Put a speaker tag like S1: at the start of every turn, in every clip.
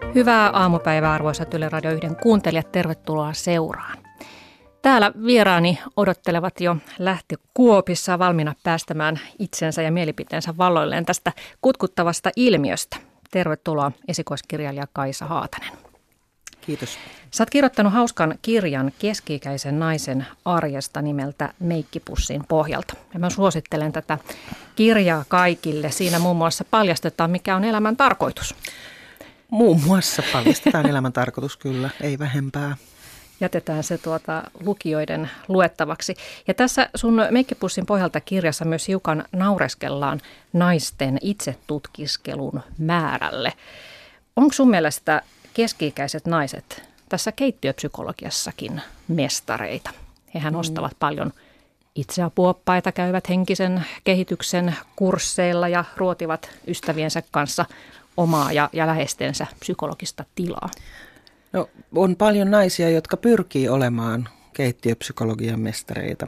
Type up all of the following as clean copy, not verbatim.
S1: Hyvää aamupäivää, arvoisat Yle Radio 1 kuuntelijat. Tervetuloa seuraan. Täällä vieraani odottelevat jo lähtökuopissa valmiina päästämään itsensä ja mielipiteensä valloilleen tästä kutkuttavasta ilmiöstä. Tervetuloa esikoiskirjailija Kaisa Haatanen.
S2: Kiitos.
S1: Sä oot kirjoittanut hauskan kirjan keski-ikäisen naisen arjesta nimeltä Meikkipussin pohjalta. Ja mä suosittelen tätä kirjaa kaikille. Siinä muun muassa paljastetaan, mikä on elämän tarkoitus.
S2: Muun muassa paljastetaan elämän tarkoitus, kyllä, ei vähempää.
S1: Jätetään se lukijoiden luettavaksi. Ja tässä sun Meikkipussin pohjalta kirjassa myös hiukan naureskellaan naisten itsetutkiskelun määrälle. Onko sun mielestä keski-ikäiset naiset tässä keittiöpsykologiassakin mestareita? Hehän ostavat paljon itseapuoppaita, käyvät henkisen kehityksen kursseilla ja ruotivat ystäviensä kanssa omaa ja läheistensä psykologista tilaa.
S2: No, on paljon naisia, jotka pyrkii olemaan keittiöpsykologian mestareita.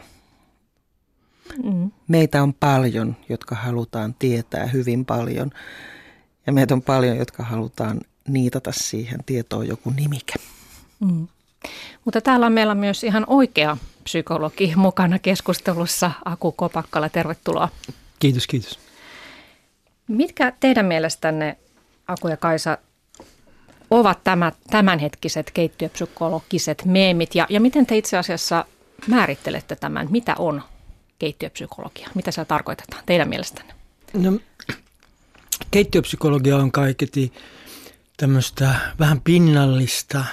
S2: Meitä on paljon, jotka halutaan tietää hyvin paljon. Ja meitä on paljon, jotka halutaan niitata siihen tietoon joku nimike.
S1: Mutta täällä on meillä myös ihan oikea psykologi mukana keskustelussa. Aku Kopakkala, tervetuloa.
S3: Kiitos, kiitos.
S1: Mitkä teidän mielestänne, Aku ja Kaisa, ovat tämänhetkiset keittiöpsykologiset meemit ja miten te itse asiassa määrittelette tämän? Mitä on keittiöpsykologia? Mitä se tarkoitetaan teidän mielestänne?
S3: No, keittiöpsykologia on kaiketi tämmöistä vähän pinnallista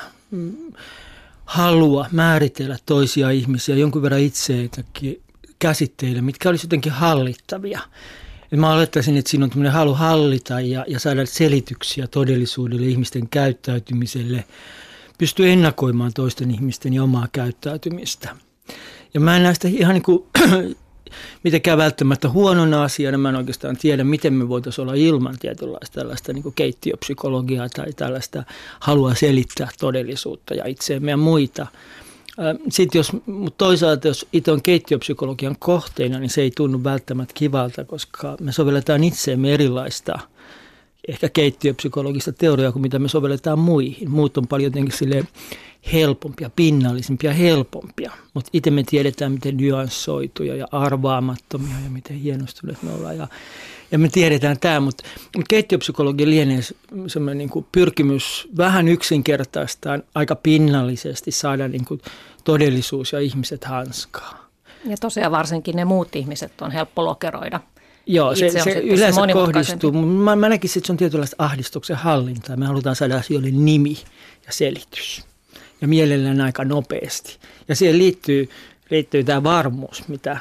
S3: halua määritellä toisia ihmisiä jonkun verran itseitäkin käsitteillä, mitkä olisi jotenkin hallittavia. Et mä olettaisin, että siinä on tämmöinen halu hallita ja saada selityksiä todellisuudelle, ihmisten käyttäytymiselle, pystyy ennakoimaan toisten ihmisten ja omaa käyttäytymistä. Ja mä en näe sitä ihan niin kuin mitenkään välttämättä huonona asiana. Mä en oikeastaan tiedä, miten me voitaisiin olla ilman tietynlaista tällaista niin kuin keittiöpsykologiaa tai tällaista halua selittää todellisuutta ja itseämme ja muita. Sitten mutta toisaalta, jos itse on keittiöpsykologian kohteena, niin se ei tunnu välttämättä kivalta, koska me sovelletaan itseemme erilaista ehkä keittiöpsykologista teoriaa kuin mitä me sovelletaan muihin. Muut on paljon jotenkin silleen helpompia, pinnallisempia, helpompia. Mutta itse me tiedetään, miten nyanssoituja ja arvaamattomia ja miten hienostuneet me ollaan. Ja me tiedetään tämä, mutta keittiöpsykologia lienee semmoinen niin kuin pyrkimys vähän yksinkertaistaan aika pinnallisesti saada niin kuin todellisuus ja ihmiset hanskaa.
S1: Ja tosiaan varsinkin ne muut ihmiset on helppo lokeroida.
S3: Joo, se yleensä kohdistuu. Mä näkisin, että se on tietynlaista ahdistuksen hallintaa. Me halutaan saada asioille nimi ja selitys. Ja mielellään aika nopeasti. Ja siihen liittyy tämä varmuus, mitä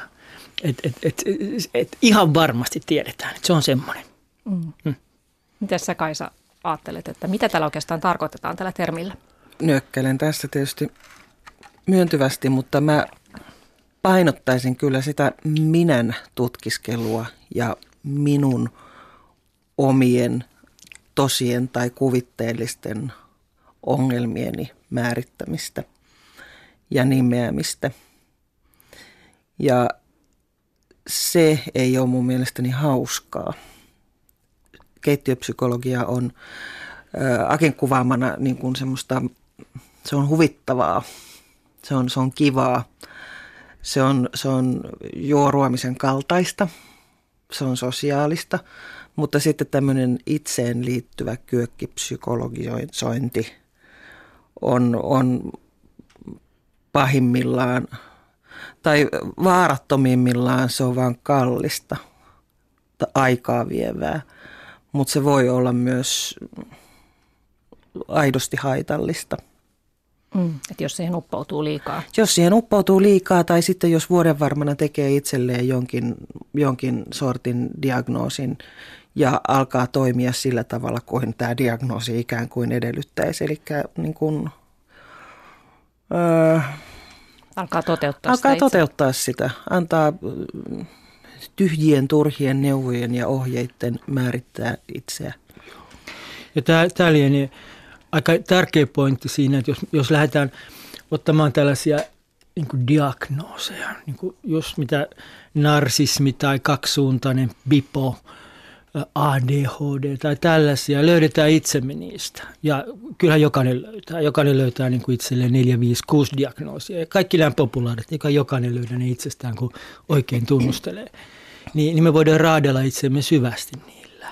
S3: ihan varmasti tiedetään, että se on semmoinen.
S1: Miten sä, Kaisa, ajattelet, että mitä tällä oikeastaan tarkoitetaan tällä termillä?
S2: Nyökkäilen tässä tietysti myöntyvästi, mutta mä painottaisin kyllä sitä minän tutkiskelua ja minun omien tosien tai kuvitteellisten ongelmieni määrittämistä ja nimeämistä. Ja se ei ole mun mielestäni hauskaa. Keittiöpsykologia on Aken kuvaamana niin kuin semmoista, se on huvittavaa, se on kivaa, se on juoruamisen kaltaista, se on sosiaalista, mutta sitten tämmöinen itseen liittyvä kyökkipsykologisointi on pahimmillaan tai vaarattomimmillaan se on vaan kallista, aikaa vievää, mutta se voi olla myös aidosti haitallista.
S1: Että jos siihen uppoutuu liikaa.
S2: Jos siihen uppoutuu liikaa tai sitten jos vuoden varmana tekee itselleen jonkin sortin diagnoosin ja alkaa toimia sillä tavalla, kuin tämä diagnoosi ikään kuin edellyttäisi. Eli niin kuin,
S1: alkaa toteuttaa
S2: sitä. Antaa tyhjien, turhien neuvojen ja ohjeiden määrittää itseä.
S3: Ja tämä lienee aika tärkeä pointti siinä, että jos lähdetään ottamaan tällaisia niin kuin diagnooseja, niin kuin jos mitä narsismi tai kaksisuuntainen bipo ADHD tai tällaisia, löydetään itsemme niistä. Ja kyllähän jokainen löytää niin kuin itselleen 4, 5, 6 diagnoosia. Ja kaikki nämä populaarit, jokainen löydää ne itsestään, kun oikein tunnustelee. Niin me voidaan raadella itsemme syvästi niillä.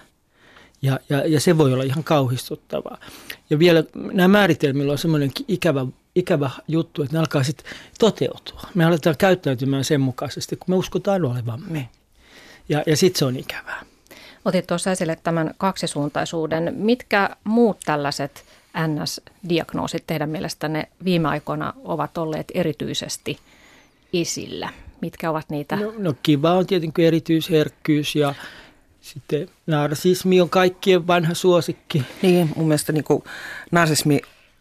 S3: Ja se voi olla ihan kauhistuttavaa. Ja vielä nämä määritelmillä on semmoinen ikävä juttu, että ne alkaa sitten toteutua. Me aletaan käyttäytymään sen mukaisesti, kun me uskotaan olevamme. Ja sitten se on ikävää.
S1: Otit tuossa esille tämän kaksisuuntaisuuden. Mitkä muut tällaiset NS-diagnoosit teidän mielestänne viime aikoina ovat olleet erityisesti esillä? Mitkä ovat niitä?
S3: No kiva on tietenkin erityisherkkyys ja sitten narsismi on kaikkien vanha suosikki.
S2: Niin, mun mielestä niin kuin narsismi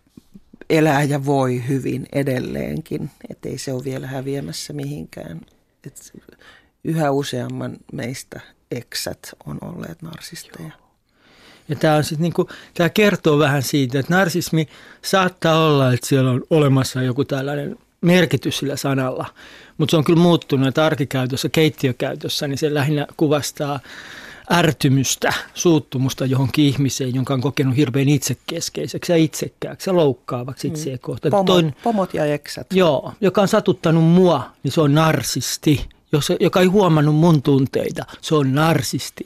S2: elää ja voi hyvin edelleenkin, ettei se ole vielä häviämässä mihinkään. Et yhä useamman meistä eksät on olleet narsisteja.
S3: Ja tämä kertoo vähän siitä, että narsismi saattaa olla, että siellä on olemassa joku tällainen merkitys sillä sanalla, mutta se on kyllä muuttunut, että arkikäytössä, keittiökäytössä, niin se lähinnä kuvastaa ärtymystä, suuttumusta johonkin ihmiseen, jonka on kokenut hirveän itsekeskeiseksi ja itsekkääksi ja loukkaavaksi itseä kohtaan.
S2: Pomot ja eksät.
S3: Joo, joka on satuttanut mua, niin se on narsisti. Joka ei huomannut mun tunteita, se on narsisti.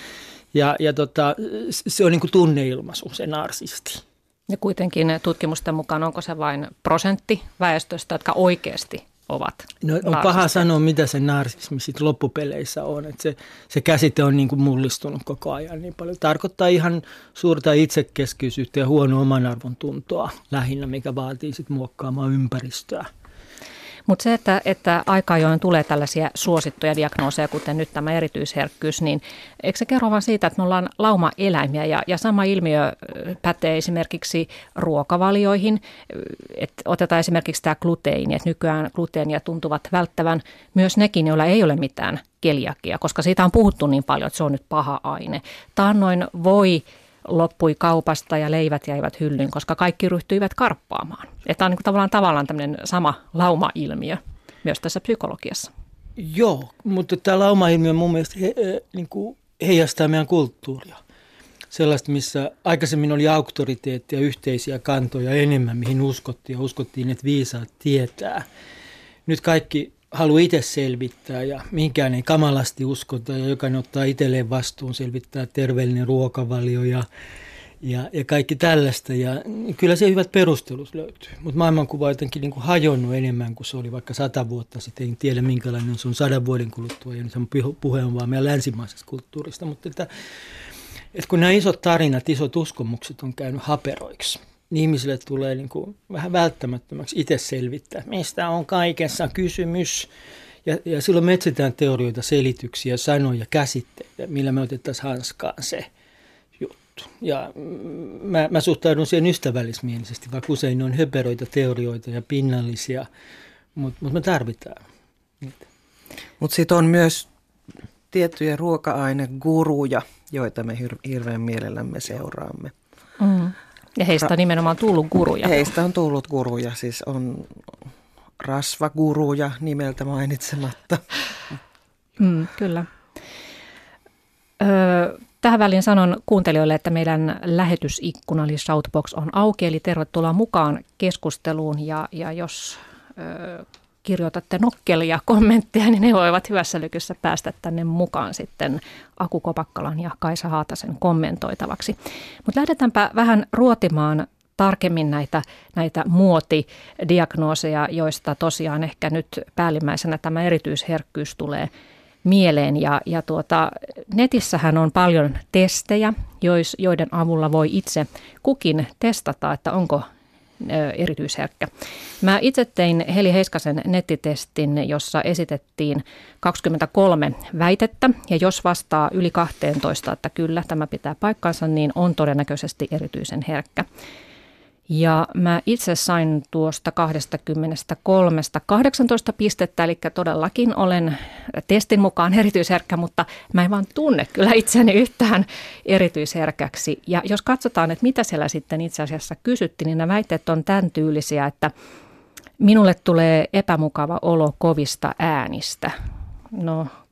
S3: Ja se on niin kuin tunneilmaisu, se narsisti.
S1: Ja kuitenkin tutkimusten mukaan onko se vain prosentti väestöstä, jotka oikeasti ovat
S3: on paha sanoa, mitä se narsismi sitten loppupeleissä on. Että se käsite on niin kuin mullistunut koko ajan niin paljon. Tarkoittaa ihan suurta itsekeskeisyyttä ja huonoa omanarvon tuntoa lähinnä, mikä vaatii sitten muokkaamaan ympäristöä.
S1: Mutta se, että aika ajoin tulee tällaisia suosittuja diagnooseja, kuten nyt tämä erityisherkkyys, niin eikö se kerro vaan siitä, että me ollaan laumaeläimiä ja sama ilmiö pätee esimerkiksi ruokavalioihin. Että otetaan esimerkiksi tämä gluteini, että nykyään gluteenia tuntuvat välttävän myös nekin, joilla ei ole mitään keliakia, koska siitä on puhuttu niin paljon, että se on nyt paha aine. Taannoin loppui kaupasta ja leivät jäivät hyllyyn, koska kaikki ryhtyivät karppaamaan. Tämä on niin tavallaan tämmöinen sama lauma-ilmiö myös tässä psykologiassa.
S3: Joo, mutta tämä lauma-ilmiö mun mielestä heijastaa meidän kulttuuria. Sellaista, missä aikaisemmin oli auktoriteettia, yhteisiä kantoja enemmän, mihin uskottiin, että viisaat tietää. Nyt kaikki haluaa itse selvittää ja mihinkään ei kamalasti uskota ja jokainen ottaa itselleen vastuun selvittää terveellinen ruokavalio ja kaikki tällaista. Ja kyllä se hyvät perustelut löytyy, mutta maailmankuva on jotenkin niin kuin hajonnut enemmän kuin se oli vaikka 100 vuotta sitten. En tiedä minkälainen se on 100 vuoden kuluttua ja nyt puhe on vaan meidän länsimaisesta kulttuurista, mutta että kun nämä isot tarinat, isot uskomukset on käynyt haperoiksi, niin ihmisille tulee niin kuin vähän välttämättömäksi itse selvittää, mistä on kaikessa kysymys. Ja silloin me etsitään teorioita, selityksiä, sanoja, käsitteitä, millä me otettaisiin hanskaan se juttu. Ja mä suhtaudun siihen ystävällismielisesti, vaikka usein ne on höperöitä teorioita ja pinnallisia, mutta me tarvitaan niitä.
S2: Mutta sitten on myös tiettyjä ruoka-aineguruja, joita me hirveän mielellämme seuraamme.
S1: Mm. Ja heistä on nimenomaan tullut guruja.
S2: Heistä on tullut guruja, siis on rasvaguruja nimeltä mainitsematta.
S1: Kyllä. Tähän väliin sanon kuuntelijoille, että meidän lähetysikkuna eli Shoutbox on auki, eli tervetuloa mukaan keskusteluun ja jos kirjoitatte nokkelia kommentteja, niin ne voivat hyvässä lykyssä päästä tänne mukaan sitten Aku Kopakkalan ja Kaisa Haatasen kommentoitavaksi. Mutta lähdetäänpä vähän ruotimaan tarkemmin näitä muotidiagnooseja, joista tosiaan ehkä nyt päällimmäisenä tämä erityisherkkyys tulee mieleen. Ja netissähän on paljon testejä, joiden avulla voi itse kukin testata, että onko erityisherkkä. Mä itse tein Heli Heiskasen nettitestin, jossa esitettiin 23 väitettä, ja jos vastaa yli 12, että kyllä tämä pitää paikkansa, niin on todennäköisesti erityisen herkkä. Ja mä itse sain tuosta 23 18 pistettä, eli todellakin olen testin mukaan erityisherkkä, mutta mä en vaan tunne kyllä itseäni yhtään erityisherkäksi. Ja jos katsotaan, että mitä siellä sitten itse asiassa kysyttiin, niin nämä väitteet on tämän tyylisiä, että minulle tulee epämukava olo kovista äänistä. No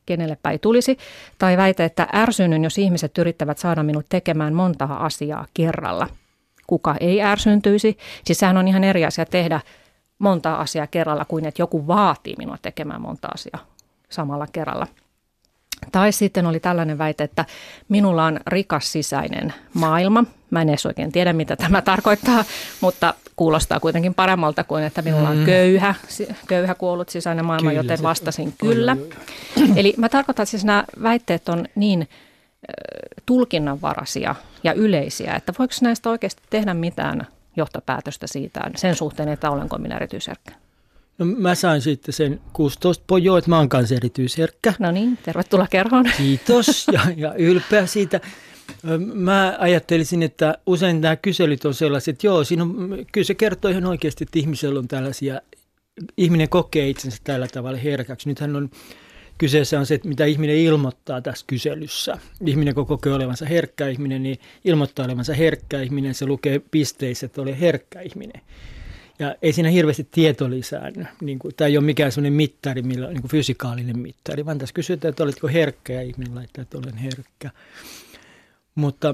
S1: kenellepä ei tulisi. Tai väite, että ärsyynnyn, jos ihmiset yrittävät saada minut tekemään montaa asiaa kerralla. Kuka ei ärsyntyisi? Siis sehän on ihan eri asia tehdä montaa asiaa kerralla kuin että joku vaatii minua tekemään monta asiaa samalla kerralla. Tai sitten oli tällainen väite, että minulla on rikas sisäinen maailma. Mä en edes oikein tiedä, mitä tämä tarkoittaa, mutta kuulostaa kuitenkin paremmalta kuin, että minulla on köyhä kuollut sisäinen maailma, kyllä, joten vastasin kyllä. Eli mä tarkoitan, että siis nämä väitteet on niin tulkinnanvaraisia ja yleisiä, että voiko näistä oikeasti tehdä mitään johtopäätöstä siitä sen suhteen, että olenko minä erityisherkkä?
S3: No, mä sain sitten sen 16 pojoa, että mä oon kanssa erityisherkkä.
S1: No niin, tervetuloa kerhoon.
S3: Kiitos ja ylpeä siitä. Mä ajattelisin, että usein nämä kyselyt on sellaiset, että joo, kyllä se kertoo ihan oikeasti, että ihmisellä on tällaisia, ihminen kokee itsensä tällä tavalla herkäksi. Nythän on kyseessä on se, että mitä ihminen ilmoittaa tässä kyselyssä. Ihminen, kun kokee olevansa herkkä ihminen, niin ilmoittaa olevansa herkkä ihminen, se lukee pisteissä, että ole herkkä ihminen. Ja ei siinä hirveästi tieto lisäänny. Tämä ei ole mikään sellainen mittari, niin kuin fysikaalinen mittari, vaan tässä kysytään, että oletko herkkä, ja ihminen laittaa, että olen herkkä. Mutta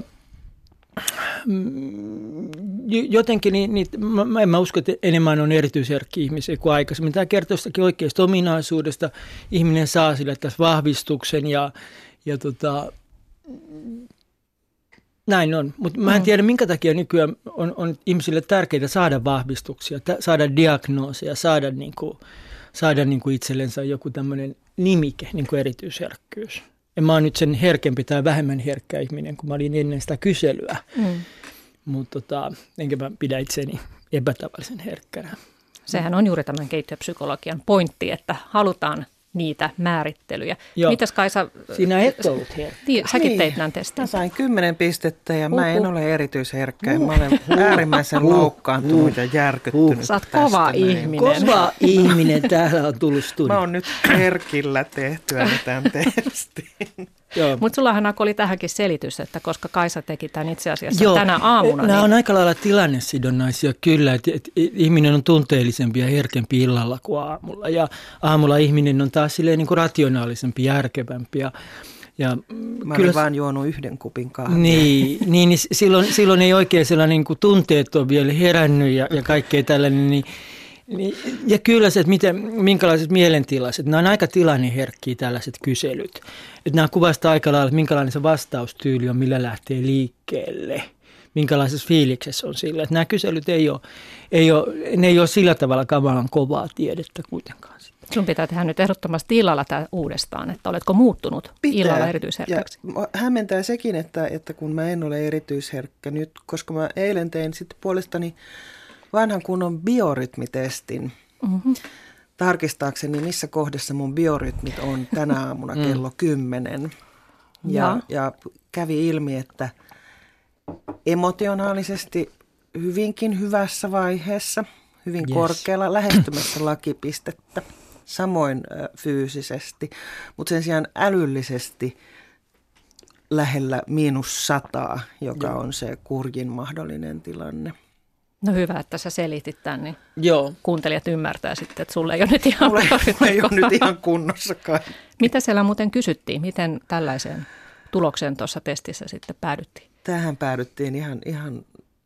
S3: jotenkin mä usko, että enemmän on erityisherkkiä ihmisiä kuin aikaisemmin. Tämä kertoo jostakin oikeasta ominaisuudesta. Ihminen saa sille tässä vahvistuksen ja näin on. Mutta mä en tiedä, minkä takia nykyään on ihmisille tärkeää saada vahvistuksia, saada diagnooseja, saada itsellensä joku tämmöinen nimike, niin kuin erityisherkkyys. En mä oon nyt sen herkempi tai vähemmän herkkä ihminen, kun mä olin ennen sitä kyselyä. Mutta enkä mä pidä itseni epätavallisen herkkänä.
S1: Sehän on juuri tämän keittiöpsykologian pointti, että halutaan niitä määrittelyjä.
S3: Joo.
S1: Mitäs Kaisa?
S3: Sinä et ollut herkkä.
S1: Säkin teit nämä testin.
S2: Mä sain 10 pistettä ja mä en ole erityisherkkä. Mä olen äärimmäisen loukkaantunut ja järkyttynyt.
S1: Sä oot kova ihminen.
S3: Kova ihminen täällä on tullut studio.
S2: Mä oon nyt herkillä tehtyä tämän testin.
S1: Mutta sullahan oli tähänkin selitys, että koska Kaisa teki tämän itse asiassa tänä aamuna.
S3: Nämä on aika lailla tilannesidonnaisia kyllä, että ihminen on tunteellisempi ja herkempi illalla kuin aamulla. Ja aamulla ihminen on taas silleen niin kuin rationaalisempi, järkevämpi.
S2: Mä olin vaan juonut 1 kupin kahvia.
S3: Niin silloin ei oikein sellainen niin kuin tunteet ole vielä herännyt ja kaikkea tällainen. Ja kyllä se, että minkälaiset mielentilaiset, nämä on aika tilanneherkkiä tällaiset kyselyt. Että nämä kuvastaa aika lailla, että minkälainen se vastaustyyli on, millä lähtee liikkeelle, minkälaisessa fiiliksessä on sillä. Että nämä kyselyt ei ole sillä tavalla kamalan kovaa tiedettä kuitenkaan.
S1: Sun pitää tehdä nyt ehdottomasti illalla tämä uudestaan, että oletko muuttunut illalla erityisherkäksi?
S2: Ja hämmentää sekin, että kun mä en ole erityisherkkä nyt, koska mä eilen tein sitten puolestani vanhan kunnon biorytmitestin tarkistaakseni, missä kohdassa mun biorytmit on tänä aamuna kello 10. Ja kävi ilmi, että emotionaalisesti hyvinkin hyvässä vaiheessa, hyvin korkealla, lähestymässä lakipistettä, samoin fyysisesti, mutta sen sijaan älyllisesti lähellä -100, joka on se kurjin mahdollinen tilanne.
S1: No hyvä, että sä selitit tämän, niin kuuntelijat ymmärtää sitten, että sulle ei ole nyt ihan
S2: ei ole nyt ihan kunnossakaan.
S1: Mitä siellä muuten kysyttiin? Miten tällaiseen tulokseen tuossa testissä sitten päädyttiin?
S2: Tähän päädyttiin ihan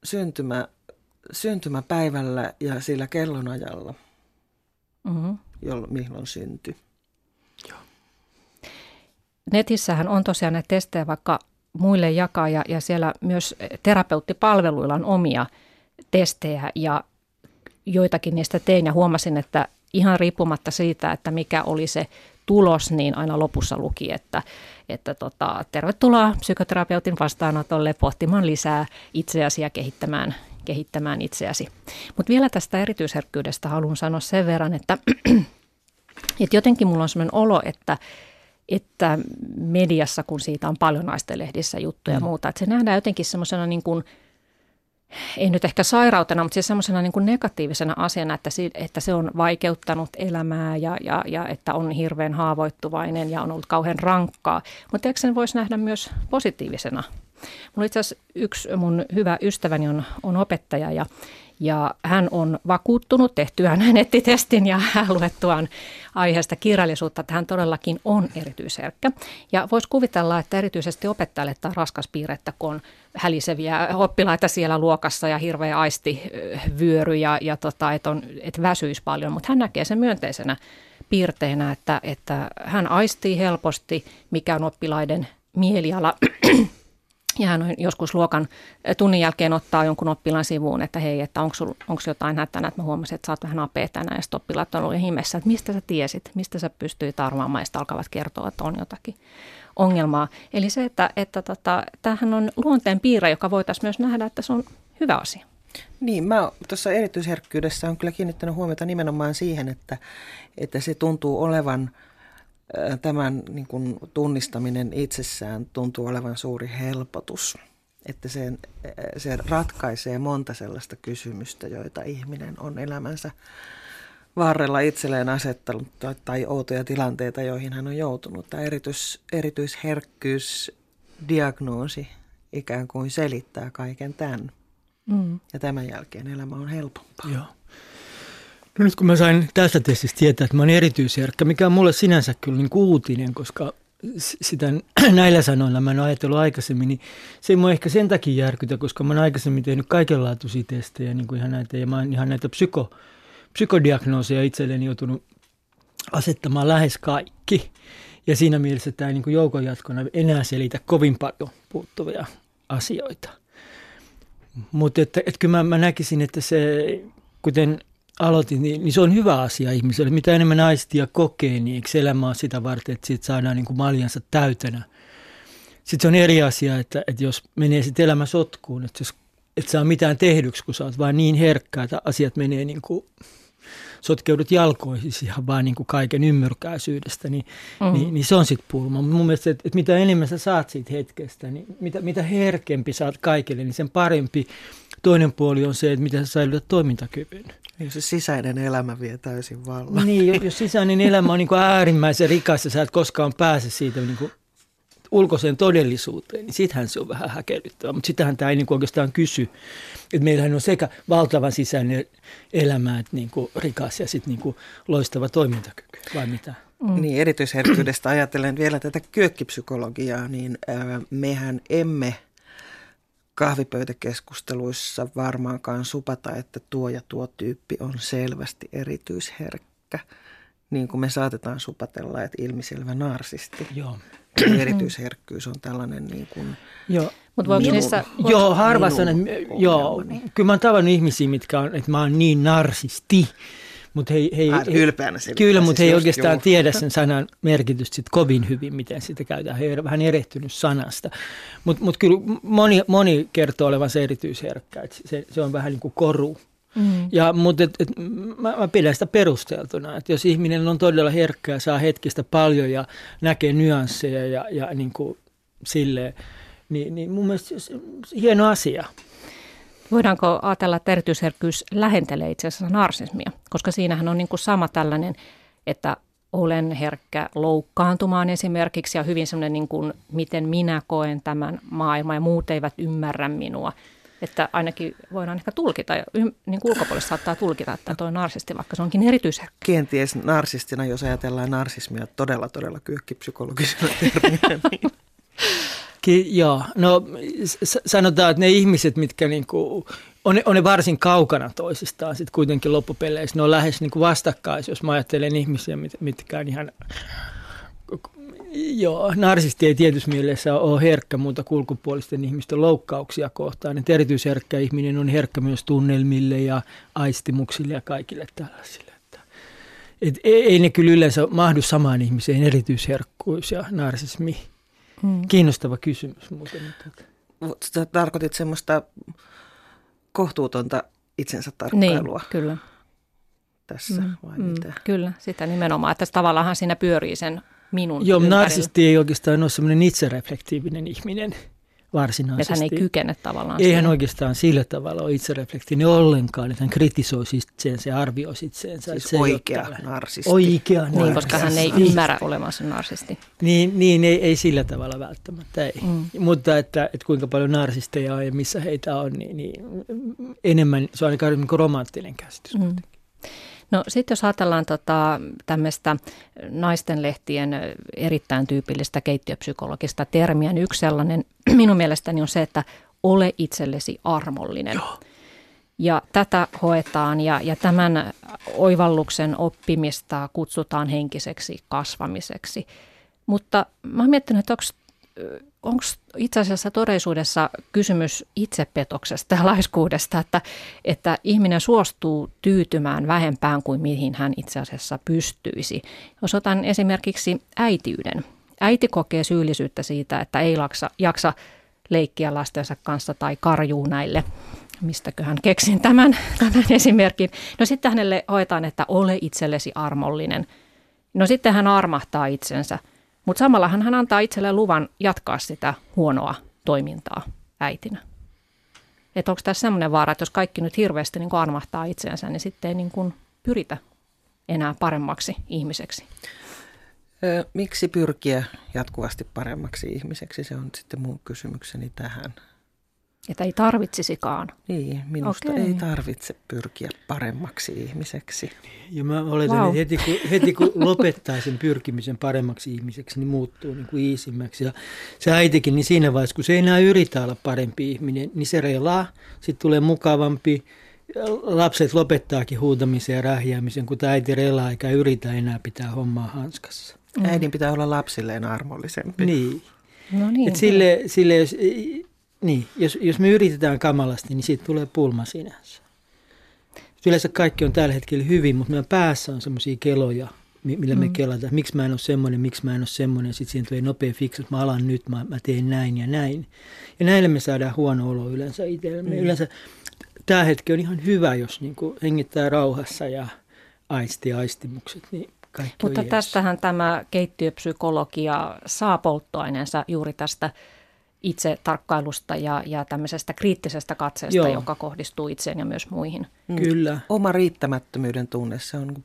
S2: syntymäpäivällä ja sillä kellonajalla, milloin syntyi.
S1: Joo. Netissähän on tosiaan näitä testejä vaikka muille jakaa ja siellä myös terapeuttipalveluilla on omia testejä ja joitakin niistä tein ja huomasin, että ihan riippumatta siitä, että mikä oli se tulos, niin aina lopussa luki, että tervetuloa psykoterapeutin vastaanotolle pohtimaan lisää itseäsi ja kehittämään itseäsi. Mutta vielä tästä erityisherkkyydestä haluan sanoa sen verran, että jotenkin mulla on sellainen olo, että mediassa, kun siitä on paljon naistenlehdissä juttuja ja muuta, että se nähdään jotenkin semmoisena niin kuin, ei nyt ehkä sairautena, mutta siis semmoisena niin kuin negatiivisena asiana, että se on vaikeuttanut elämää ja että on hirveän haavoittuvainen ja on ollut kauhean rankkaa. Mutta eikö sen voisi nähdä myös positiivisena Mulla itse asiassa yksi mun hyvä ystäväni on opettaja ja hän on vakuuttunut tehtyään nettitestin ja luettuaan aiheesta kirjallisuutta, että hän todellakin on erityisherkkä. Ja voisi kuvitella, että erityisesti opettajalle tämä on raskas piirre, että kun on häliseviä oppilaita siellä luokassa ja hirveä aistivyöry että väsyisi paljon, mutta hän näkee sen myönteisenä piirteinä, että hän aistii helposti, mikä on oppilaiden mieliala. Ja hän on joskus luokan tunnin jälkeen ottaa jonkun oppilaan sivuun, että hei, että onko jotain hätänä, että mä huomasin, että sä oot vähän apea tänään, ja sitten oppilaat on ollut himessä, että mistä sä tiesit, mistä sä pystyit arvaamaan, ja sitten alkavat kertoa, että on jotakin ongelmaa. Eli se, että tämähän on luonteen piirre, joka voitaisiin myös nähdä, että se on hyvä asia.
S2: Niin, mä tuossa erityisherkkyydessä on kyllä kiinnittänyt huomiota nimenomaan siihen, että se tuntuu olevan tämän niin kuin tunnistaminen itsessään tuntuu olevan suuri helpotus, että se ratkaisee monta sellaista kysymystä, joita ihminen on elämänsä varrella itselleen asettanut tai outoja tilanteita, joihin hän on joutunut. Tämä erityisherkkyysdiagnoosi ikään kuin selittää kaiken tämän. Ja tämän jälkeen elämä on helpompaa.
S3: Joo. No nyt kun mä sain tästä testistä tietää, että mä oon erityisherkkä, mikä on mulle sinänsä kyllä niin kuin uutinen, koska sitä näillä sanoilla mä en ole ajatellut aikaisemmin, niin se ei mua ehkä sen takia järkytä, koska mä oon aikaisemmin tehnyt kaikenlaatuisia testejä, niin kuin ihan näitä, ja mä oon ihan näitä psykodiagnooseja itselleni joutunut asettamaan lähes kaikki. Ja siinä mielessä tämä ei niin kuin joukon jatkona enää selitä kovin paljon puuttuvia asioita. Mutta että kyllä mä näkisin, että se, kuten aloitin, niin se on hyvä asia ihmiselle. Mitä enemmän aistia kokee, niin eikö elämä ole sitä varten, että siitä saadaan niin kuin maljansa täytenä. Sitten se on eri asia, että jos menee sitten elämä sotkuun, että et saa mitään tehdyksi, kun sä oot vaan niin herkkä, että asiat menee niin kuin sotkeudut jalkoihin ihan vaan niin kuin kaiken ymmyrkäisyydestä, niin se on sitten pulma. Mun mielestä, että mitä enemmän sä saat siitä hetkestä, niin mitä herkempi saat kaikille, niin sen parempi. Toinen puoli on se, että miten sä säilytät toimintakyvyn.
S2: Jos se sisäinen elämä vie täysin vallan.
S3: Niin, jos sisäinen elämä on niin kuin äärimmäisen rikas ja sä et koskaan pääse siitä niin kuin ulkoiseen todellisuuteen, niin sittenhän se on vähän häkellyttävää. Mutta sitähän tämä ei niin kuin oikeastaan kysy. Että meillähän on sekä valtavan sisäinen elämä, että niin kuin rikas ja sitten niin kuin loistava toimintakyky, vai mitä?
S2: Niin, erityisherkkyydestä ajatellen vielä tätä kyökkipsykologiaa, niin mehän emme kahvipöytäkeskusteluissa varmaankaan supata, että tuo ja tuo tyyppi on selvästi erityisherkkä, niin kuin me saatetaan supatella, että ilmiselvä narsisti.
S3: Joo.
S2: Erityisherkkyys on tällainen niin kuin
S3: harva sana, kyllä mä oon tavannut ihmisiä, mitkä on, että mä oon niin narsisti.
S2: Ylpeänä
S3: kyllä, mutta he ei oikeastaan tiedä sen sanan merkitystä sit kovin hyvin, miten sitä käytetään. He ovat vähän erehtynyt sanasta. Mutta kyllä moni kertoo olevansa erityisherkkä. Se on vähän niin kuin koru. Mutta mä pidän sitä perusteltuna, että jos ihminen on todella herkkä ja saa hetkistä paljon ja näkee nyansseja ja niin kuin silleen, niin mun mielestä se on hieno asia.
S1: Voidaanko ajatella, että erityisherkkyys lähentelee itse asiassa narsismia? Koska siinähän on niin kuin sama tällainen, että olen herkkä loukkaantumaan esimerkiksi ja hyvin sellainen, niin kuin, miten minä koen tämän maailman ja muut eivät ymmärrä minua. Että ainakin voidaan ehkä tulkita, niin kuin ulkopuolella saattaa tulkita, että toi narsisti, vaikka se onkin erityisherkkä.
S2: Kenties narsistina, jos ajatellaan narsismia todella kyökkipsykologisena terminä.
S3: Joo, no sanotaan, että ne ihmiset, mitkä niinku, on ne varsin kaukana toisistaan sitten kuitenkin loppupeleissä, ne on lähes niinku vastakkaisia, jos mä ajattelen ihmisiä, mitkä on ihan, narsisti ei tietyssä mielessä ole herkkä muuta ulkopuolisten ihmisten loukkauksia kohtaan, että erityisherkkä ihminen on herkkä myös tunnelmille ja aistimuksille ja kaikille tällaisille. Ei ne kyllä yleensä mahdu samaan ihmiseen, erityisherkkuus ja narsismi. Kiinnostava kysymys muuten.
S2: Sä tarkoitit semmoista kohtuutonta itsensä tarkkailua.
S1: Niin, kyllä.
S2: Tässä vai mitä?
S1: Kyllä, sitä nimenomaan. Että tavallaan siinä pyörii sen minun
S3: ympärillä. Narsisti ei oikeastaan ole semmoinen itsereflektiivinen ihminen, varsinaisesti.
S1: Että hän ei kykene tavallaan
S3: Ei
S1: siihen.
S3: hän oikeastaan sillä tavalla ole itsereflektinen ollenkaan, että hän kritisoi itseensä ja arvioi itseensä.
S2: Siis oikea narsisti.
S3: Oikea narsisti.
S1: Niin, koska hän ei ymmärrä olevansa narsisti.
S3: Niin ei sillä tavalla välttämättä. Ei. Mutta että kuinka paljon narsisteja on ja missä heitä on, niin enemmän, se on ainakaan romanttinen käsitys.
S1: No sitten jos ajatellaan tämmöistä naistenlehtien erittäin tyypillistä keittiöpsykologista termiä, niin yksi sellainen minun mielestäni on se, että ole itsellesi armollinen. Joo. Ja tätä hoetaan ja tämän oivalluksen oppimista kutsutaan henkiseksi kasvamiseksi. Mutta mä oon miettinyt, että onko itse asiassa todellisuudessa kysymys itsepetoksesta ja laiskuudesta, että ihminen suostuu tyytymään vähempään kuin mihin hän itse asiassa pystyisi. Jos otan esimerkiksi äitiyden. Äiti kokee syyllisyyttä siitä, että ei jaksa leikkiä lastensa kanssa tai karjuu näille. Mistäköhän keksin tämän esimerkin. No sitten hänelle hoetaan, että ole itsellesi armollinen. No sitten hän armahtaa itsensä. Mutta samalla hän antaa itselleen luvan jatkaa sitä huonoa toimintaa äitinä. Että onko tässä semmoinen vaara, että jos kaikki nyt hirveästi niin armahtaa itseensä, niin sitten ei niin kuin pyritä enää paremmaksi ihmiseksi?
S2: Miksi pyrkiä jatkuvasti paremmaksi ihmiseksi? Se on sitten mun kysymykseni tähän.
S1: Että ei tarvitsisikaan.
S2: Niin, minusta ei tarvitse pyrkiä paremmaksi ihmiseksi.
S3: Ja mä oletan, että heti kun lopettaa sen pyrkimisen paremmaksi ihmiseksi, niin muuttuu niin kuin iisimmäksi. Ja se äitikin, niin siinä vaiheessa, kun se ei enää yritä olla parempi ihminen, niin se relaa. Sitten tulee mukavampi. Lapset lopettaakin huutamisen ja rähjäämisen, kun äiti relaa eikä yritä enää pitää hommaa hanskassa.
S2: Äidin pitää olla lapsilleen armollisempi.
S3: Niin.
S1: No niin.
S3: Et jos me yritetään kamalasti, niin siitä tulee pulma sinänsä. Yleensä kaikki on tällä hetkellä hyvin, mutta meidän päässä on semmoisia keloja, millä me kelataan. Miksi mä en ole semmoinen, sitten siihen tulee nopea fiksu, että mä alan nyt, mä teen näin ja näin. Ja näille me saadaan huono olo yleensä itsellemme. Yleensä tämä hetki on ihan hyvä, jos niin kuin hengittää rauhassa ja aistimukset, niin kaikki
S1: Mutta
S3: on
S1: tästähän tämä keittiöpsykologia saa polttoaineensa juuri tästä itse tarkkailusta ja tämmöisestä kriittisestä katseesta, joka kohdistuu itseen ja myös muihin.
S3: Kyllä.
S2: Oma riittämättömyyden tunne, se on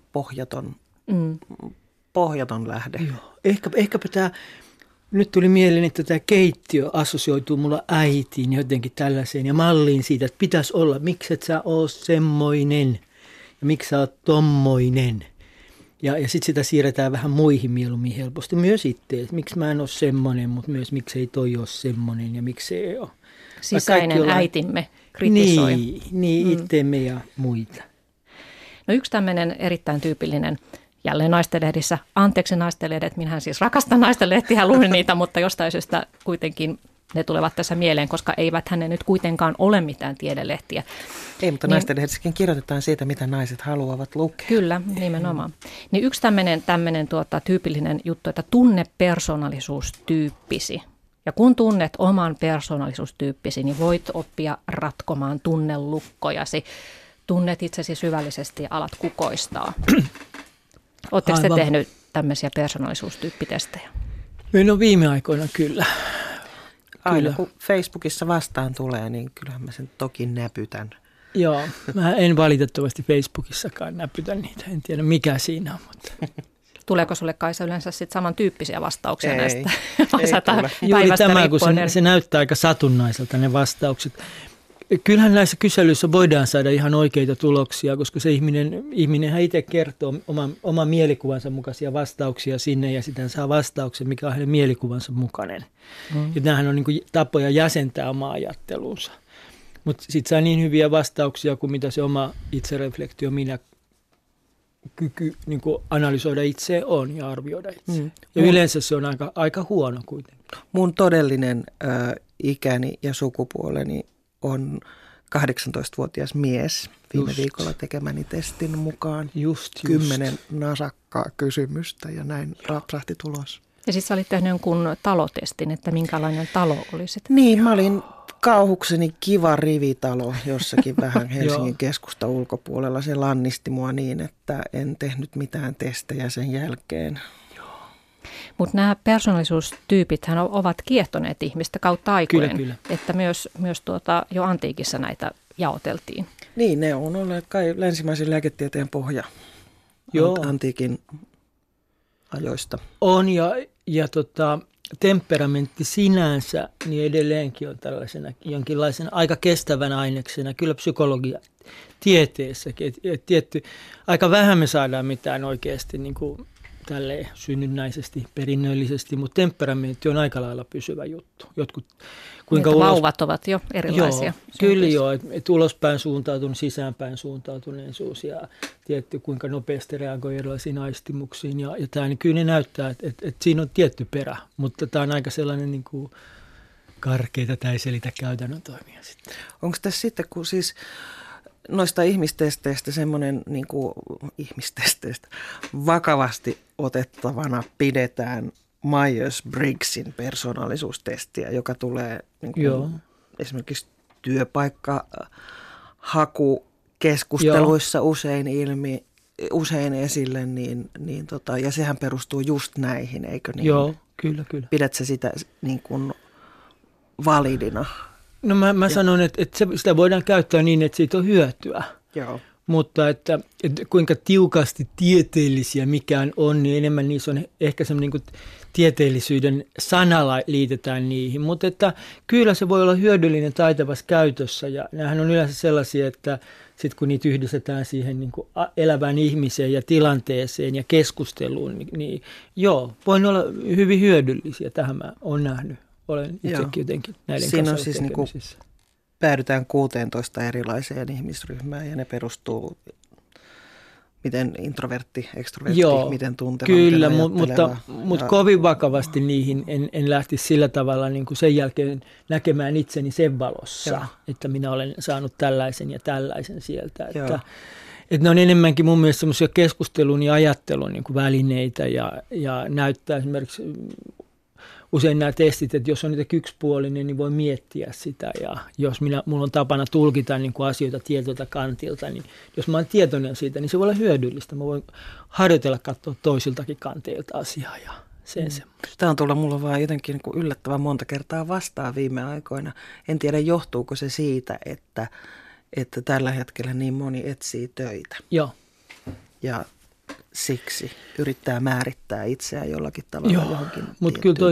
S2: pohjaton lähde.
S3: Joo. Ehkäpä tämä, nyt tuli mieleen, että tämä keittiö assosioituu mulla äitiin jotenkin tällaiseen ja malliin siitä, että pitäisi olla, miksi et sä ole semmoinen ja miksi sä oot tommoinen. Ja sitten sitä siirretään vähän muihin mieluummin helposti. Myös itse, että miksi mä en ole semmoinen, mutta myös miksi ei toi ole semmoinen ja miksi ei ole.
S1: Sisäinen äitimme kritisoi.
S3: Niin itteemme ja muita.
S1: No yksi tämmöinen erittäin tyypillinen, jälleen naistenlehdissä, anteeksi naistenlehdet, minähän siis rakastan naistenlehtiä, luen niitä, mutta jostain syystä kuitenkin ne tulevat tässä mieleen, koska eivät ne nyt kuitenkaan ole mitään tiedelehtiä.
S2: Ei, mutta naistenlehdissäkin kirjoitetaan siitä, mitä naiset haluavat lukea.
S1: Kyllä, nimenomaan. Niin yksi tämmöinen tyypillinen juttu, että tunne persoonallisuustyyppisi. Ja kun tunnet oman persoonallisuustyyppisi, niin voit oppia ratkomaan tunnelukkojasi. Tunnet itsesi syvällisesti ja alat kukoistaa. Oletteko te tehnyt tämmöisiä persoonallisuustyyppitestejä?
S3: No viime aikoina kyllä.
S2: Aina kun Facebookissa vastaan tulee, niin kyllähän mä sen toki näpytän.
S3: Joo, mä en valitettavasti Facebookissakaan näpytä niitä. En tiedä mikä siinä on, mutta...
S1: Tuleeko sulle Kaisa yleensä sitten samantyyppisiä vastauksia
S2: ei,
S1: näistä?
S2: Ei
S3: juuri tämä, kun se näyttää aika satunnaiselta ne vastaukset. Kyllähän näissä kyselyissä voidaan saada ihan oikeita tuloksia, koska se ihminenhän itse kertoo oman mielikuvansa mukaisia vastauksia sinne ja sitten saa vastauksen, mikä on hänen mielikuvansa mukainen. Ja nämähän on niin kuin tapoja jäsentää omaa ajattelunsa. Mutta sitten saa niin hyviä vastauksia kuin mitä se oma itsereflektio, kyky niin kuin analysoida itseä on ja arvioida itseä. Ja yleensä se on aika huono kuitenkin.
S2: Mun todellinen ikäni ja sukupuoleni on 18-vuotias mies. Viime viikolla tekemäni testin mukaan 10 nasakkaa kysymystä ja näin rapsahti tulos.
S1: Ja sitten sä olit tehnyt jonkun talotestin, että minkälainen talo olisit?
S2: Niin, mä olin kauhukseni kiva rivitalo jossakin vähän Helsingin keskusta ulkopuolella. Se lannisti mua niin, että en tehnyt mitään testejä sen jälkeen.
S1: Mutta nämä persoonallisuustyypithän ovat kiehtoneet ihmistä kautta aikojen.
S3: Kyllä.
S1: Että myös jo antiikissa näitä jaoteltiin.
S2: Niin, ne on olleet kai länsimaisen lääketieteen pohja antiikin ajoista.
S3: On ja temperamentti sinänsä niin edelleenkin on tällaisena jonkinlaisena aika kestävänä aineksena. Kyllä psykologia tieteessäkin. Tietty, aika vähän me saadaan mitään oikeasti niin kuin tälleen synnynnäisesti, perinnöllisesti, mutta temperamentti on aika lailla pysyvä juttu.
S1: Vauvat ovat jo erilaisia.
S3: Joo, kyllä joo, että ulospäin suuntautunut, sisäänpäin suuntautuneisuus ja tietty kuinka nopeasti reagoi erilaisiin aistimuksiin. Ja tämä niin kyllä ne näyttää, että siinä on tietty perä, mutta tämä on aika sellainen niin kuin karkeita, tämä ei selitä käytännön toimia sitten.
S2: Onko tässä sitten, kun siis noista ihmistesteistä semmoinen niin kuin ihmistesteistä vakavasti otettavana pidetään Myers-Briggsin persoonallisuustestiä, joka tulee niin kuin esimerkiksi työpaikkahakukeskusteluissa usein esille, ja sehän perustuu just näihin, eikö niin?
S3: Joo, kyllä.
S2: Pidätkö sitä niin kuin validina?
S3: No mä sanon, että sitä voidaan käyttää niin, että siitä on hyötyä.
S2: Joo.
S3: Mutta että kuinka tiukasti tieteellisiä mikään on, niin enemmän niissä on ehkä semmoinen niin kuin tieteellisyyden sanalla liitetään niihin. Mutta että kyllä se voi olla hyödyllinen taitavassa käytössä ja nämähän on yleensä sellaisia, että sitten kun niitä yhdistetään siihen niin kuin elävään ihmiseen ja tilanteeseen ja keskusteluun, niin voi olla hyvin hyödyllisiä. Tähän mä oon nähnyt. Olen itsekin jotenkin näiden
S2: siinä
S3: kanssa
S2: on siis
S3: tekemisissä.
S2: Päädytään 16 erilaiseen ihmisryhmään ja ne perustuu, miten introvertti, ekstrovertti, miten tunteva,
S3: kyllä,
S2: miten
S3: mutta kovin vakavasti niihin en lähtisi sillä tavalla niin kuin sen jälkeen näkemään itseni sen valossa, että minä olen saanut tällaisen ja tällaisen sieltä. Että ne on enemmänkin mun mielestä semmoisia keskustelun ja ajattelun niin kuin välineitä ja näyttää esimerkiksi usein nämä testit, että jos on niitä yksipuolinen, niin voi miettiä sitä. Ja jos mulla on tapana tulkita niin kuin asioita tietyltä kantilta, niin jos mä oon tietoinen siitä, niin se voi olla hyödyllistä. Mä voin harjoitella katsoa toisiltakin kanteilta asiaa ja semmoista.
S2: Tämä on tullut mulla vaan jotenkin niin kuin yllättävän monta kertaa vastaan viime aikoina. En tiedä, johtuuko se siitä, että tällä hetkellä niin moni etsii töitä.
S3: Joo.
S2: Ja siksi yrittää määrittää itseään jollakin tavalla johonkin
S3: mutta kyllä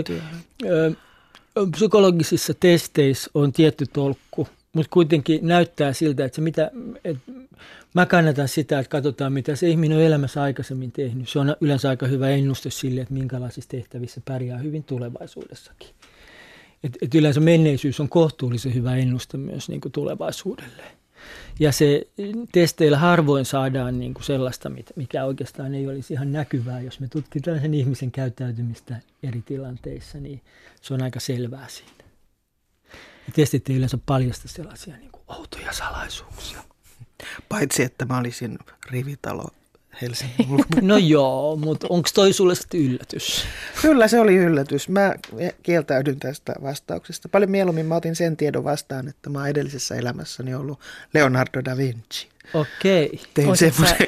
S3: psykologisissa testeissä on tietty tolkku, mutta kuitenkin näyttää siltä, että mä kannatan sitä, että katsotaan mitä se ihminen on elämässä aikaisemmin tehnyt. Se on yleensä aika hyvä ennuste sille, että minkälaisissa tehtävissä pärjää hyvin tulevaisuudessakin. Et yleensä menneisyys on kohtuullisen hyvä ennuste myös niin kuin tulevaisuudelle. Ja se testeillä harvoin saadaan niin kuin sellaista, mikä oikeastaan ei olisi ihan näkyvää. Jos me tutkitaan sen ihmisen käyttäytymistä eri tilanteissa, niin se on aika selvää siinä. Ja testit ei yleensä paljasta sellaisia niin kuin outoja salaisuuksia.
S2: Paitsi, että mä olisin rivitalo Helsingin ulkopuolella.
S3: No joo, mutta onko toi sulle sitten yllätys?
S2: Kyllä se oli yllätys. Mä kieltäydyn tästä vastauksesta. Paljon mieluummin mä otin sen tiedon vastaan, että mä oon edellisessä elämässäni ollut Leonardo da Vinci.
S3: Okei.
S2: Tein semmoisen.